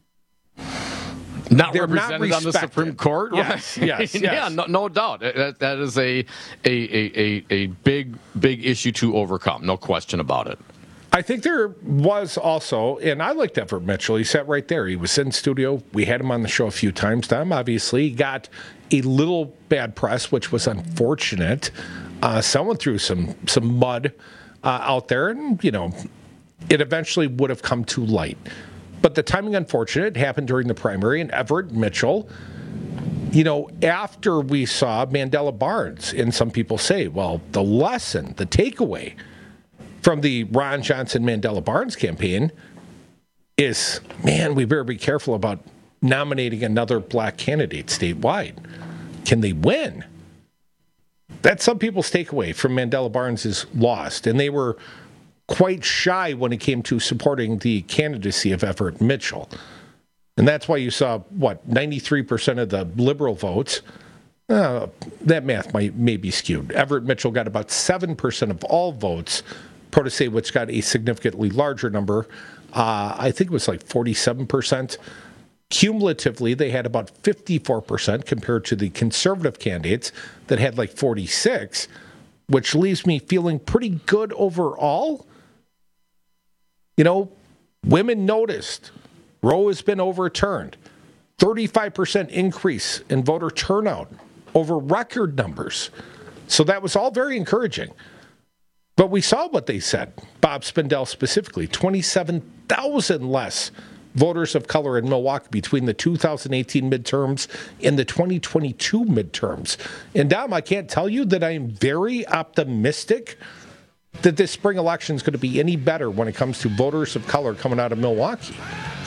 not they're represented not on the Supreme Court? Yes, right? yes, yes. Yeah, no, no doubt. That, that is a, a, a, a, a big, big issue to overcome. No question about it. I think there was also, and I liked Everett Mitchell. He sat right there. He was in studio. We had him on the show a few times. Tom, obviously, he got a little bad press, which was unfortunate. Uh, someone threw some some mud uh, out there, and, you know, it eventually would have come to light. But the timing, unfortunate, happened during the primary, and Everett Mitchell, you know, after we saw Mandela Barnes, and some people say, well, the lesson, the takeaway from the Ron Johnson Mandela Barnes campaign is, man, we better be careful about nominating another black candidate statewide. Can they win? That's some people's takeaway from Mandela Barnes is lost, and they were quite shy when it came to supporting the candidacy of Everett Mitchell. And that's why you saw, what, ninety-three percent of the liberal votes. Uh, that math might may be skewed. Everett Mitchell got about seven percent of all votes. Protasiewicz got a significantly larger number. Uh, I think it was like forty-seven percent. Cumulatively, they had about fifty-four percent compared to the conservative candidates that had like forty-six, which leaves me feeling pretty good overall. You know, women noticed. Roe has been overturned. thirty-five percent increase in voter turnout over record numbers. So that was all very encouraging. But we saw what they said, Bob Spindell specifically, twenty-seven thousand less voters of color in Milwaukee between the two thousand eighteen midterms and the twenty twenty-two midterms. And Dom, I can't tell you that I am very optimistic that this spring election is going to be any better when it comes to voters of color coming out of Milwaukee.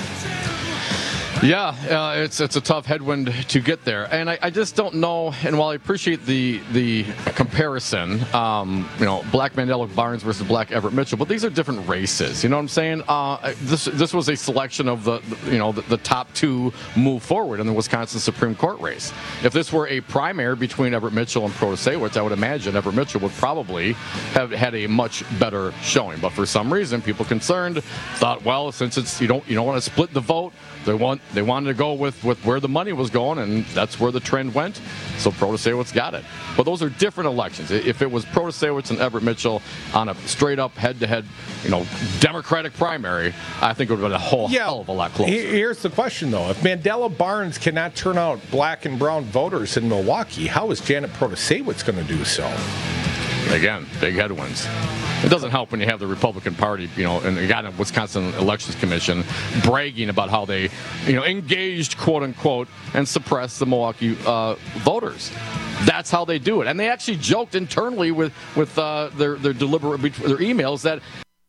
Yeah, uh, it's it's a tough headwind to get there, and I, I just don't know. And while I appreciate the the comparison, um, you know, Black Mandela Barnes versus Black Everett Mitchell, but these are different races. You know what I'm saying? Uh, this this was a selection of the, the you know the, the top two move forward in the Wisconsin Supreme Court race. If this were a primary between Everett Mitchell and Protasiewicz, I would imagine Everett Mitchell would probably have had a much better showing. But for some reason, people concerned thought, well, since it's you don't you don't want to split the vote. They want they wanted to go with, with where the money was going, and that's where the trend went. So Protasiewicz got it. But those are different elections. If it was Protasiewicz and Everett Mitchell on a straight up head to head, you know, Democratic primary, I think it would have been a whole yeah. hell of a lot closer. Here's the question though: if Mandela Barnes cannot turn out black and brown voters in Milwaukee, how is Janet Protasiewicz going to do so? Again, big headwinds. It doesn't help when you have the Republican Party, you know, and you got a Wisconsin Elections Commission bragging about how they, you know, engaged, quote unquote, and suppressed the Milwaukee uh, voters. That's how they do it, and they actually joked internally with with uh, their their deliberate their emails that.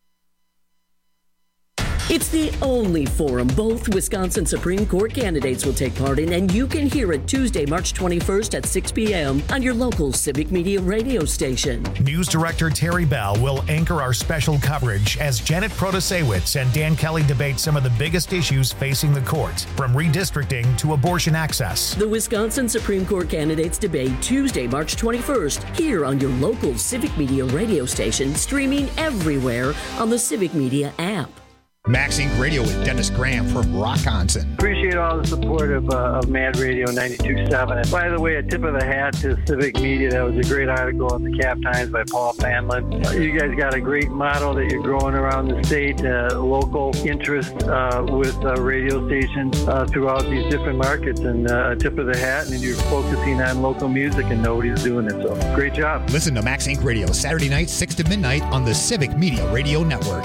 It's the only forum both Wisconsin Supreme Court candidates will take part in, and you can hear it Tuesday, March twenty-first at six p.m. on your local Civic Media radio station. News Director Terry Bell will anchor our special coverage as Janet Protasiewicz and Dan Kelly debate some of the biggest issues facing the court, from redistricting to abortion access. The Wisconsin Supreme Court candidates debate Tuesday, March twenty-first, here on your local Civic Media radio station, streaming everywhere on the Civic Media app. Max Inc Radio with Dennis Graham from Rockonson. Appreciate all the support of, uh, of Mad Radio ninety-two point seven. And by the way, a tip of the hat to Civic Media. That was a great article in the Cap Times by Paul Fanlin. Uh, you guys got a great model that you're growing around the state, uh, local interest uh, with uh, radio stations uh, throughout these different markets. And uh, a tip of the hat, and you're focusing on local music, and nobody's doing it. So great job. Listen to Max Inc Radio Saturday night, six to midnight on the Civic Media Radio Network.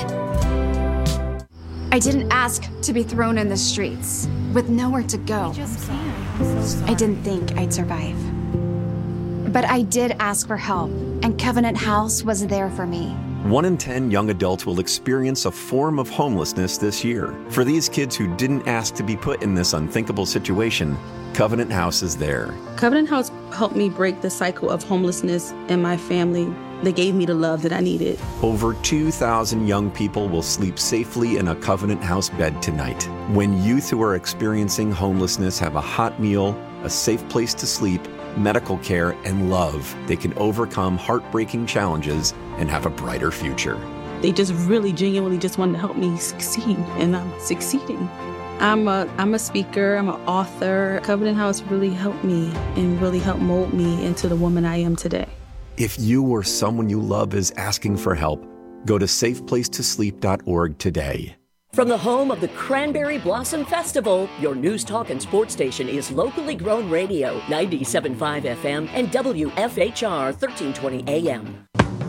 I didn't ask to be thrown in the streets with nowhere to go. I didn't think I'd survive. But I did ask for help, and Covenant House was there for me. One in ten young adults will experience a form of homelessness this year. For these kids who didn't ask to be put in this unthinkable situation, Covenant House is there. Covenant House helped me break the cycle of homelessness in my family. They gave me the love that I needed. Over two thousand young people will sleep safely in a Covenant House bed tonight. When youth who are experiencing homelessness have a hot meal, a safe place to sleep, medical care, and love, they can overcome heartbreaking challenges and have a brighter future. They just really genuinely just wanted to help me succeed, and I'm succeeding. I'm a I'm a speaker, I'm an author. Covenant House really helped me and really helped mold me into the woman I am today. If you or someone you love is asking for help, go to safe place to sleep dot org today. From the home of the Cranberry Blossom Festival, your news talk and sports station is locally grown radio, ninety-seven point five F M and W F H R thirteen twenty A M.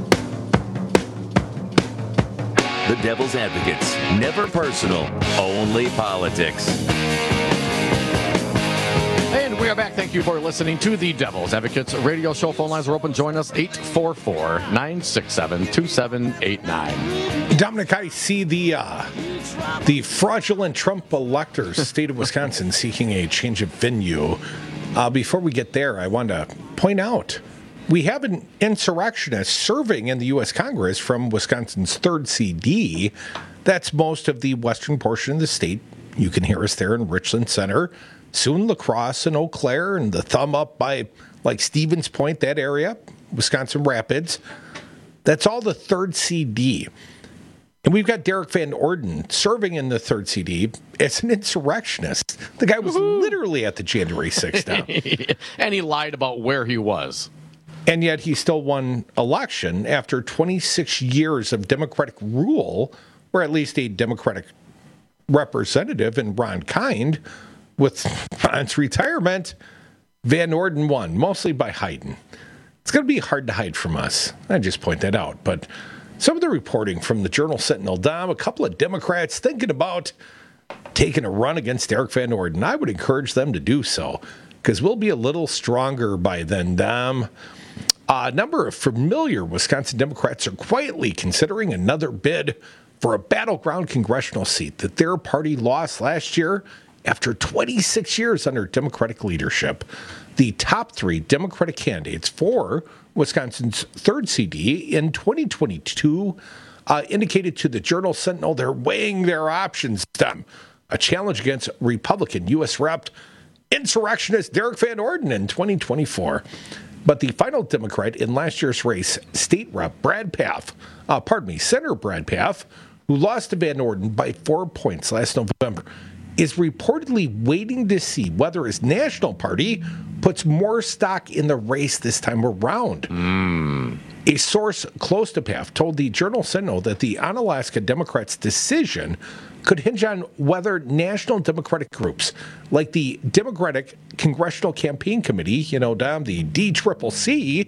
The Devil's Advocates. Never personal, only politics. And we are back. Thank you for listening to the Devil's Advocates radio show. Phone lines are open. Join us, eight four four, nine six seven, two seven eight nine. Dominic, I see the uh, the fraudulent Trump electors, state of Wisconsin, seeking a change of venue. Uh, before we get there, I want to point out we have an insurrectionist serving in the U S Congress from Wisconsin's third C D. That's most of the western portion of the state. You can hear us there in Richland Center, soon La Crosse and Eau Claire, and the thumb up by like Stevens Point, that area, Wisconsin Rapids. That's all the third C D. And we've got Derek Van Orden serving in the third C D as an insurrectionist. The guy was Woo-hoo. literally at the January sixth down. And he lied about where he was. And yet he still won election after twenty-six years of Democratic rule, or at least a Democratic representative in Ron Kind. With Ron's retirement, Van Orden won, mostly by hiding. It's going to be hard to hide from us. I just point that out. But some of the reporting from the Journal Sentinel, Dom, a couple of Democrats thinking about taking a run against Derek Van Orden. I would encourage them to do so, because we'll be a little stronger by then, Dom. A number of familiar Wisconsin Democrats are quietly considering another bid for a battleground congressional seat that their party lost last year after twenty-six years under Democratic leadership. The top three Democratic candidates for Wisconsin's third C D in twenty twenty-two uh, indicated to the Journal Sentinel they're weighing their options. Dom. A challenge against Republican U S Rep insurrectionist Derek Van Orden in twenty twenty-four. But the final Democrat in last year's race, State Rep Brad Pfaff, uh, pardon me, Senator Brad Pfaff, who lost to Van Orden by four points last November, is reportedly waiting to see whether his national party puts more stock in the race this time around. Mm. A source close to Pfaff told the Journal Sentinel that the Onalaska Democrats' decision could hinge on whether national Democratic groups like the Democratic Congressional Campaign Committee, you know, Dom, the D C C C,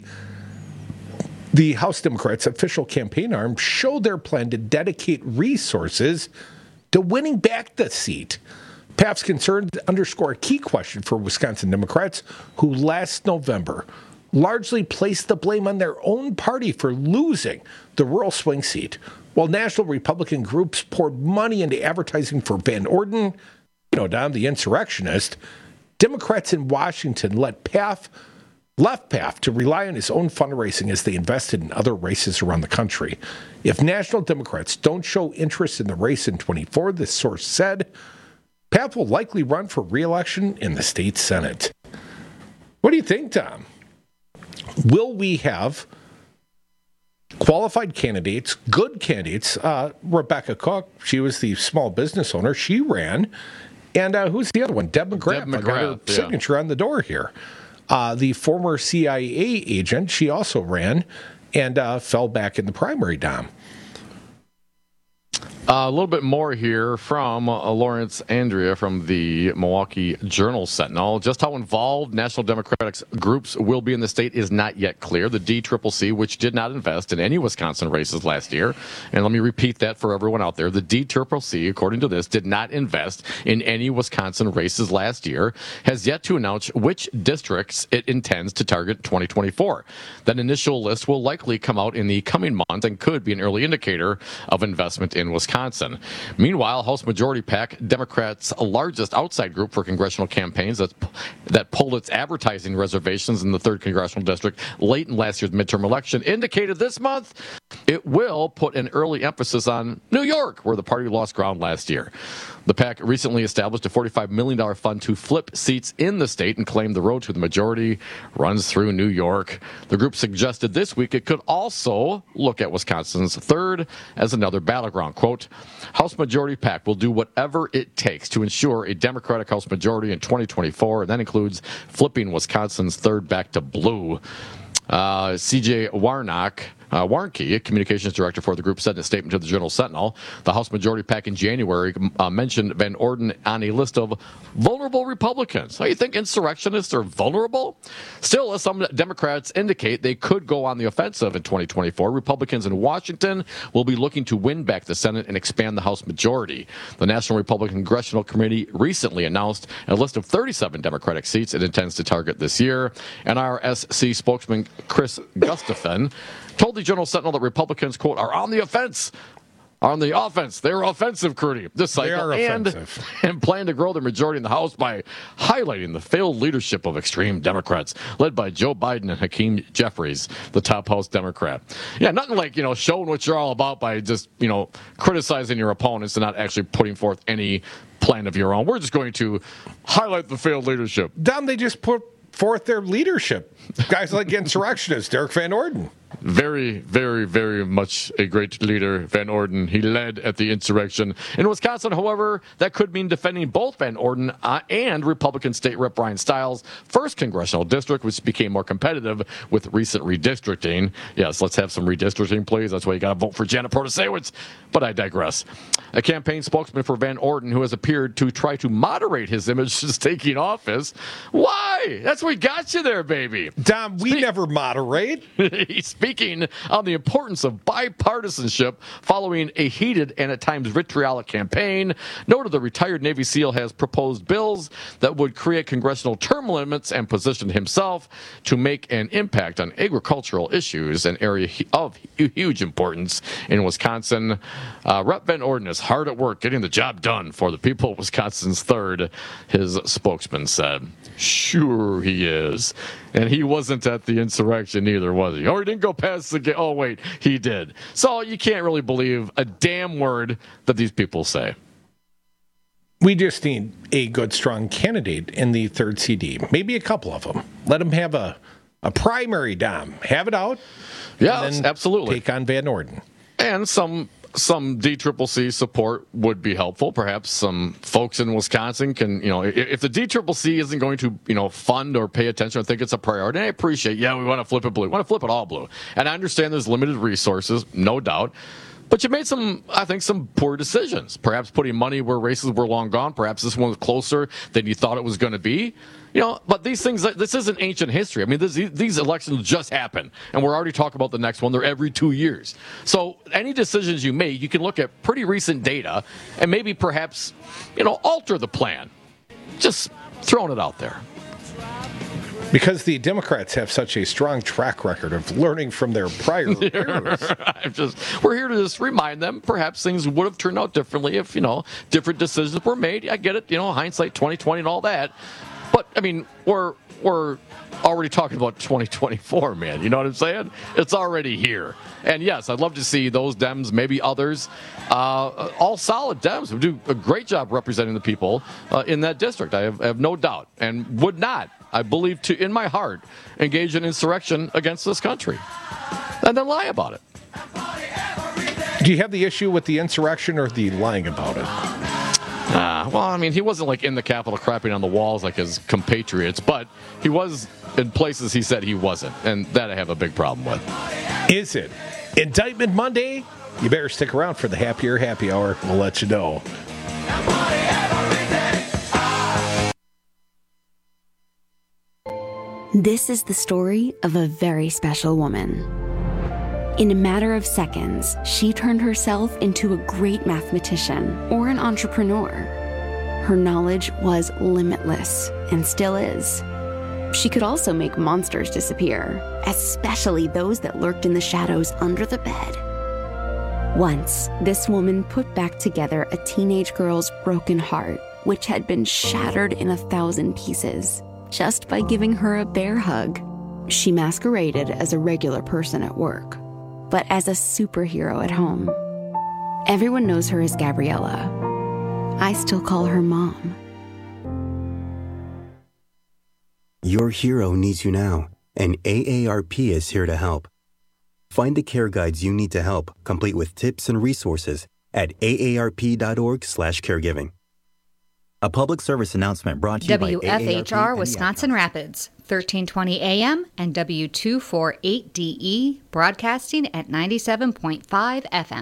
the House Democrats' official campaign arm, show their plan to dedicate resources to winning back the seat. Pfaff's concerns underscore a key question for Wisconsin Democrats who last November largely placed the blame on their own party for losing the rural swing seat, while national Republican groups poured money into advertising for Van Orden, you know, Dom, the insurrectionist. Democrats in Washington let Pfaff, left Pfaff to rely on his own fundraising as they invested in other races around the country. If national Democrats don't show interest in the race in twenty-four, this source said, Pfaff will likely run for re-election in the state Senate. What do you think, Tom? Will we have qualified candidates, good candidates? Uh, Rebecca Cook, she was the small business owner. She ran. And uh, who's the other one? Deb McGrath. Deb I got her McGrath, yeah. signature on the door here. Uh, the former C I A agent, she also ran and uh, fell back in the primary, Dom. Uh, a little bit more here from uh, Lawrence Andrea from the Milwaukee Journal-Sentinel. Just how involved National Democratic groups will be in the state is not yet clear. The D C C C, which did not invest in any Wisconsin races last year, and let me repeat that for everyone out there, the D C C C, according to this, did not invest in any Wisconsin races last year, has yet to announce which districts it intends to target in twenty twenty-four. That initial list will likely come out in the coming months and could be an early indicator of investment in Wisconsin. Wisconsin. Meanwhile, House Majority PAC, Democrats' largest outside group for congressional campaigns that, that pulled its advertising reservations in the third congressional district late in last year's midterm election, indicated this month it will put an early emphasis on New York, where the party lost ground last year. The PAC recently established a forty-five million dollars fund to flip seats in the state and claimed the road to the majority runs through New York. The group suggested this week it could also look at Wisconsin's third as another battleground. Quote, House Majority PAC will do whatever it takes to ensure a Democratic House majority in twenty twenty-four, and that includes flipping Wisconsin's third back to blue. Uh, C J Warnock, uh, Warnke, a communications director for the group, said in a statement to the Journal-Sentinel, the House Majority PAC in January uh, mentioned Van Orden on a list of vulnerable Republicans. So you think insurrectionists are vulnerable? Still, as some Democrats indicate, they could go on the offensive in twenty twenty-four. Republicans in Washington will be looking to win back the Senate and expand the House majority. The National Republican Congressional Committee recently announced a list of thirty-seven Democratic seats it intends to target this year. N R S C spokesman Chris Gustafson told the Journal-Sentinel that Republicans, quote, are on the offense. On the offense. They're offensive, Crudy, this cycle, and, and plan to grow their majority in the House by highlighting the failed leadership of extreme Democrats, led by Joe Biden and Hakeem Jeffries, the top House Democrat. Yeah, nothing like, you know, showing what you're all about by just, you know, criticizing your opponents and not actually putting forth any plan of your own. We're just going to highlight the failed leadership. Don, they just put forth their leadership. Guys like insurrectionists, Derek Van Orden. Very, very, very much a great leader, Van Orden. He led at the insurrection. In Wisconsin, however, that could mean defending both Van Orden uh, and Republican State Rep Brian Stiles' first congressional district, which became more competitive with recent redistricting. Yes, let's have some redistricting, please. That's why you got to vote for Janet Protasewicz. But I digress. A campaign spokesman for Van Orden, who has appeared to try to moderate his image since taking office. Why? That's what got you there, baby. Dom, we Spe- never moderate. He's speaking on the importance of bipartisanship following a heated and at times vitriolic campaign. Noted the retired Navy SEAL has proposed bills that would create congressional term limits and positioned himself to make an impact on agricultural issues, an area of huge importance in Wisconsin. Uh, Rep Van Orden is hard at work getting the job done for the people of Wisconsin's third, his spokesman said. Sure he is. And he wasn't at the insurrection either, was he? Or he didn't go past the gate. Oh, wait, he did. So you can't really believe a damn word that these people say. We just need a good, strong candidate in the third C D. Maybe a couple of them. Let them have a, a primary, Dom. Have it out. Yes, absolutely. Take on Van Orden. And some... Some D C C C support would be helpful. Perhaps some folks in Wisconsin can, you know, if the D C C C isn't going to, you know, fund or pay attention, I think it's a priority. And I appreciate, yeah, we want to flip it blue. We want to flip it all blue. And I understand there's limited resources, no doubt. But you made some, I think, some poor decisions. Perhaps putting money where races were long gone. Perhaps this one was closer than you thought it was going to be. You know, but these things, this isn't ancient history. I mean, this, these elections just happen, and we're already talking about the next one. They're every two years. So any decisions you make, you can look at pretty recent data and maybe perhaps, you know, alter the plan. Just throwing it out there. Because the Democrats have such a strong track record of learning from their prior errors. I'm just, we're here to just remind them perhaps things would have turned out differently if, you know, different decisions were made. I get it, you know, hindsight twenty twenty and all that. But, I mean, we're we're already talking about twenty twenty-four, man. You know what I'm saying? It's already here. And, yes, I'd love to see those Dems, maybe others, uh, all solid Dems who do a great job representing the people uh, in that district. I have, I have no doubt, and would not, I believe, to in my heart, engage in insurrection against this country and then lie about it. Do you have the issue with the insurrection or the lying about it? Uh, well, I mean, he wasn't like in the Capitol crapping on the walls like his compatriots, but he was in places he said he wasn't, and that I have a big problem with. Is it Indictment Monday you better stick around for the happier happy hour. We'll let you know. This is the story of a very special woman. In a matter of seconds, she turned herself into a great mathematician or an entrepreneur. Her knowledge was limitless and still is. She could also make monsters disappear, especially those that lurked in the shadows under the bed. Once, this woman put back together a teenage girl's broken heart, which had been shattered in a thousand pieces, just by giving her a bear hug. She masqueraded as a regular person at work, but as a superhero at home. Everyone knows her as Gabriella. I still call her Mom. Your hero needs you now, and A A R P is here to help. Find the care guides you need to help, complete with tips and resources at A A R P dot org slash caregiving. A public service announcement brought to you W F H R by A A R P Wisconsin Rapids, thirteen twenty A M and W two forty-eight D E, broadcasting at ninety-seven point five F M.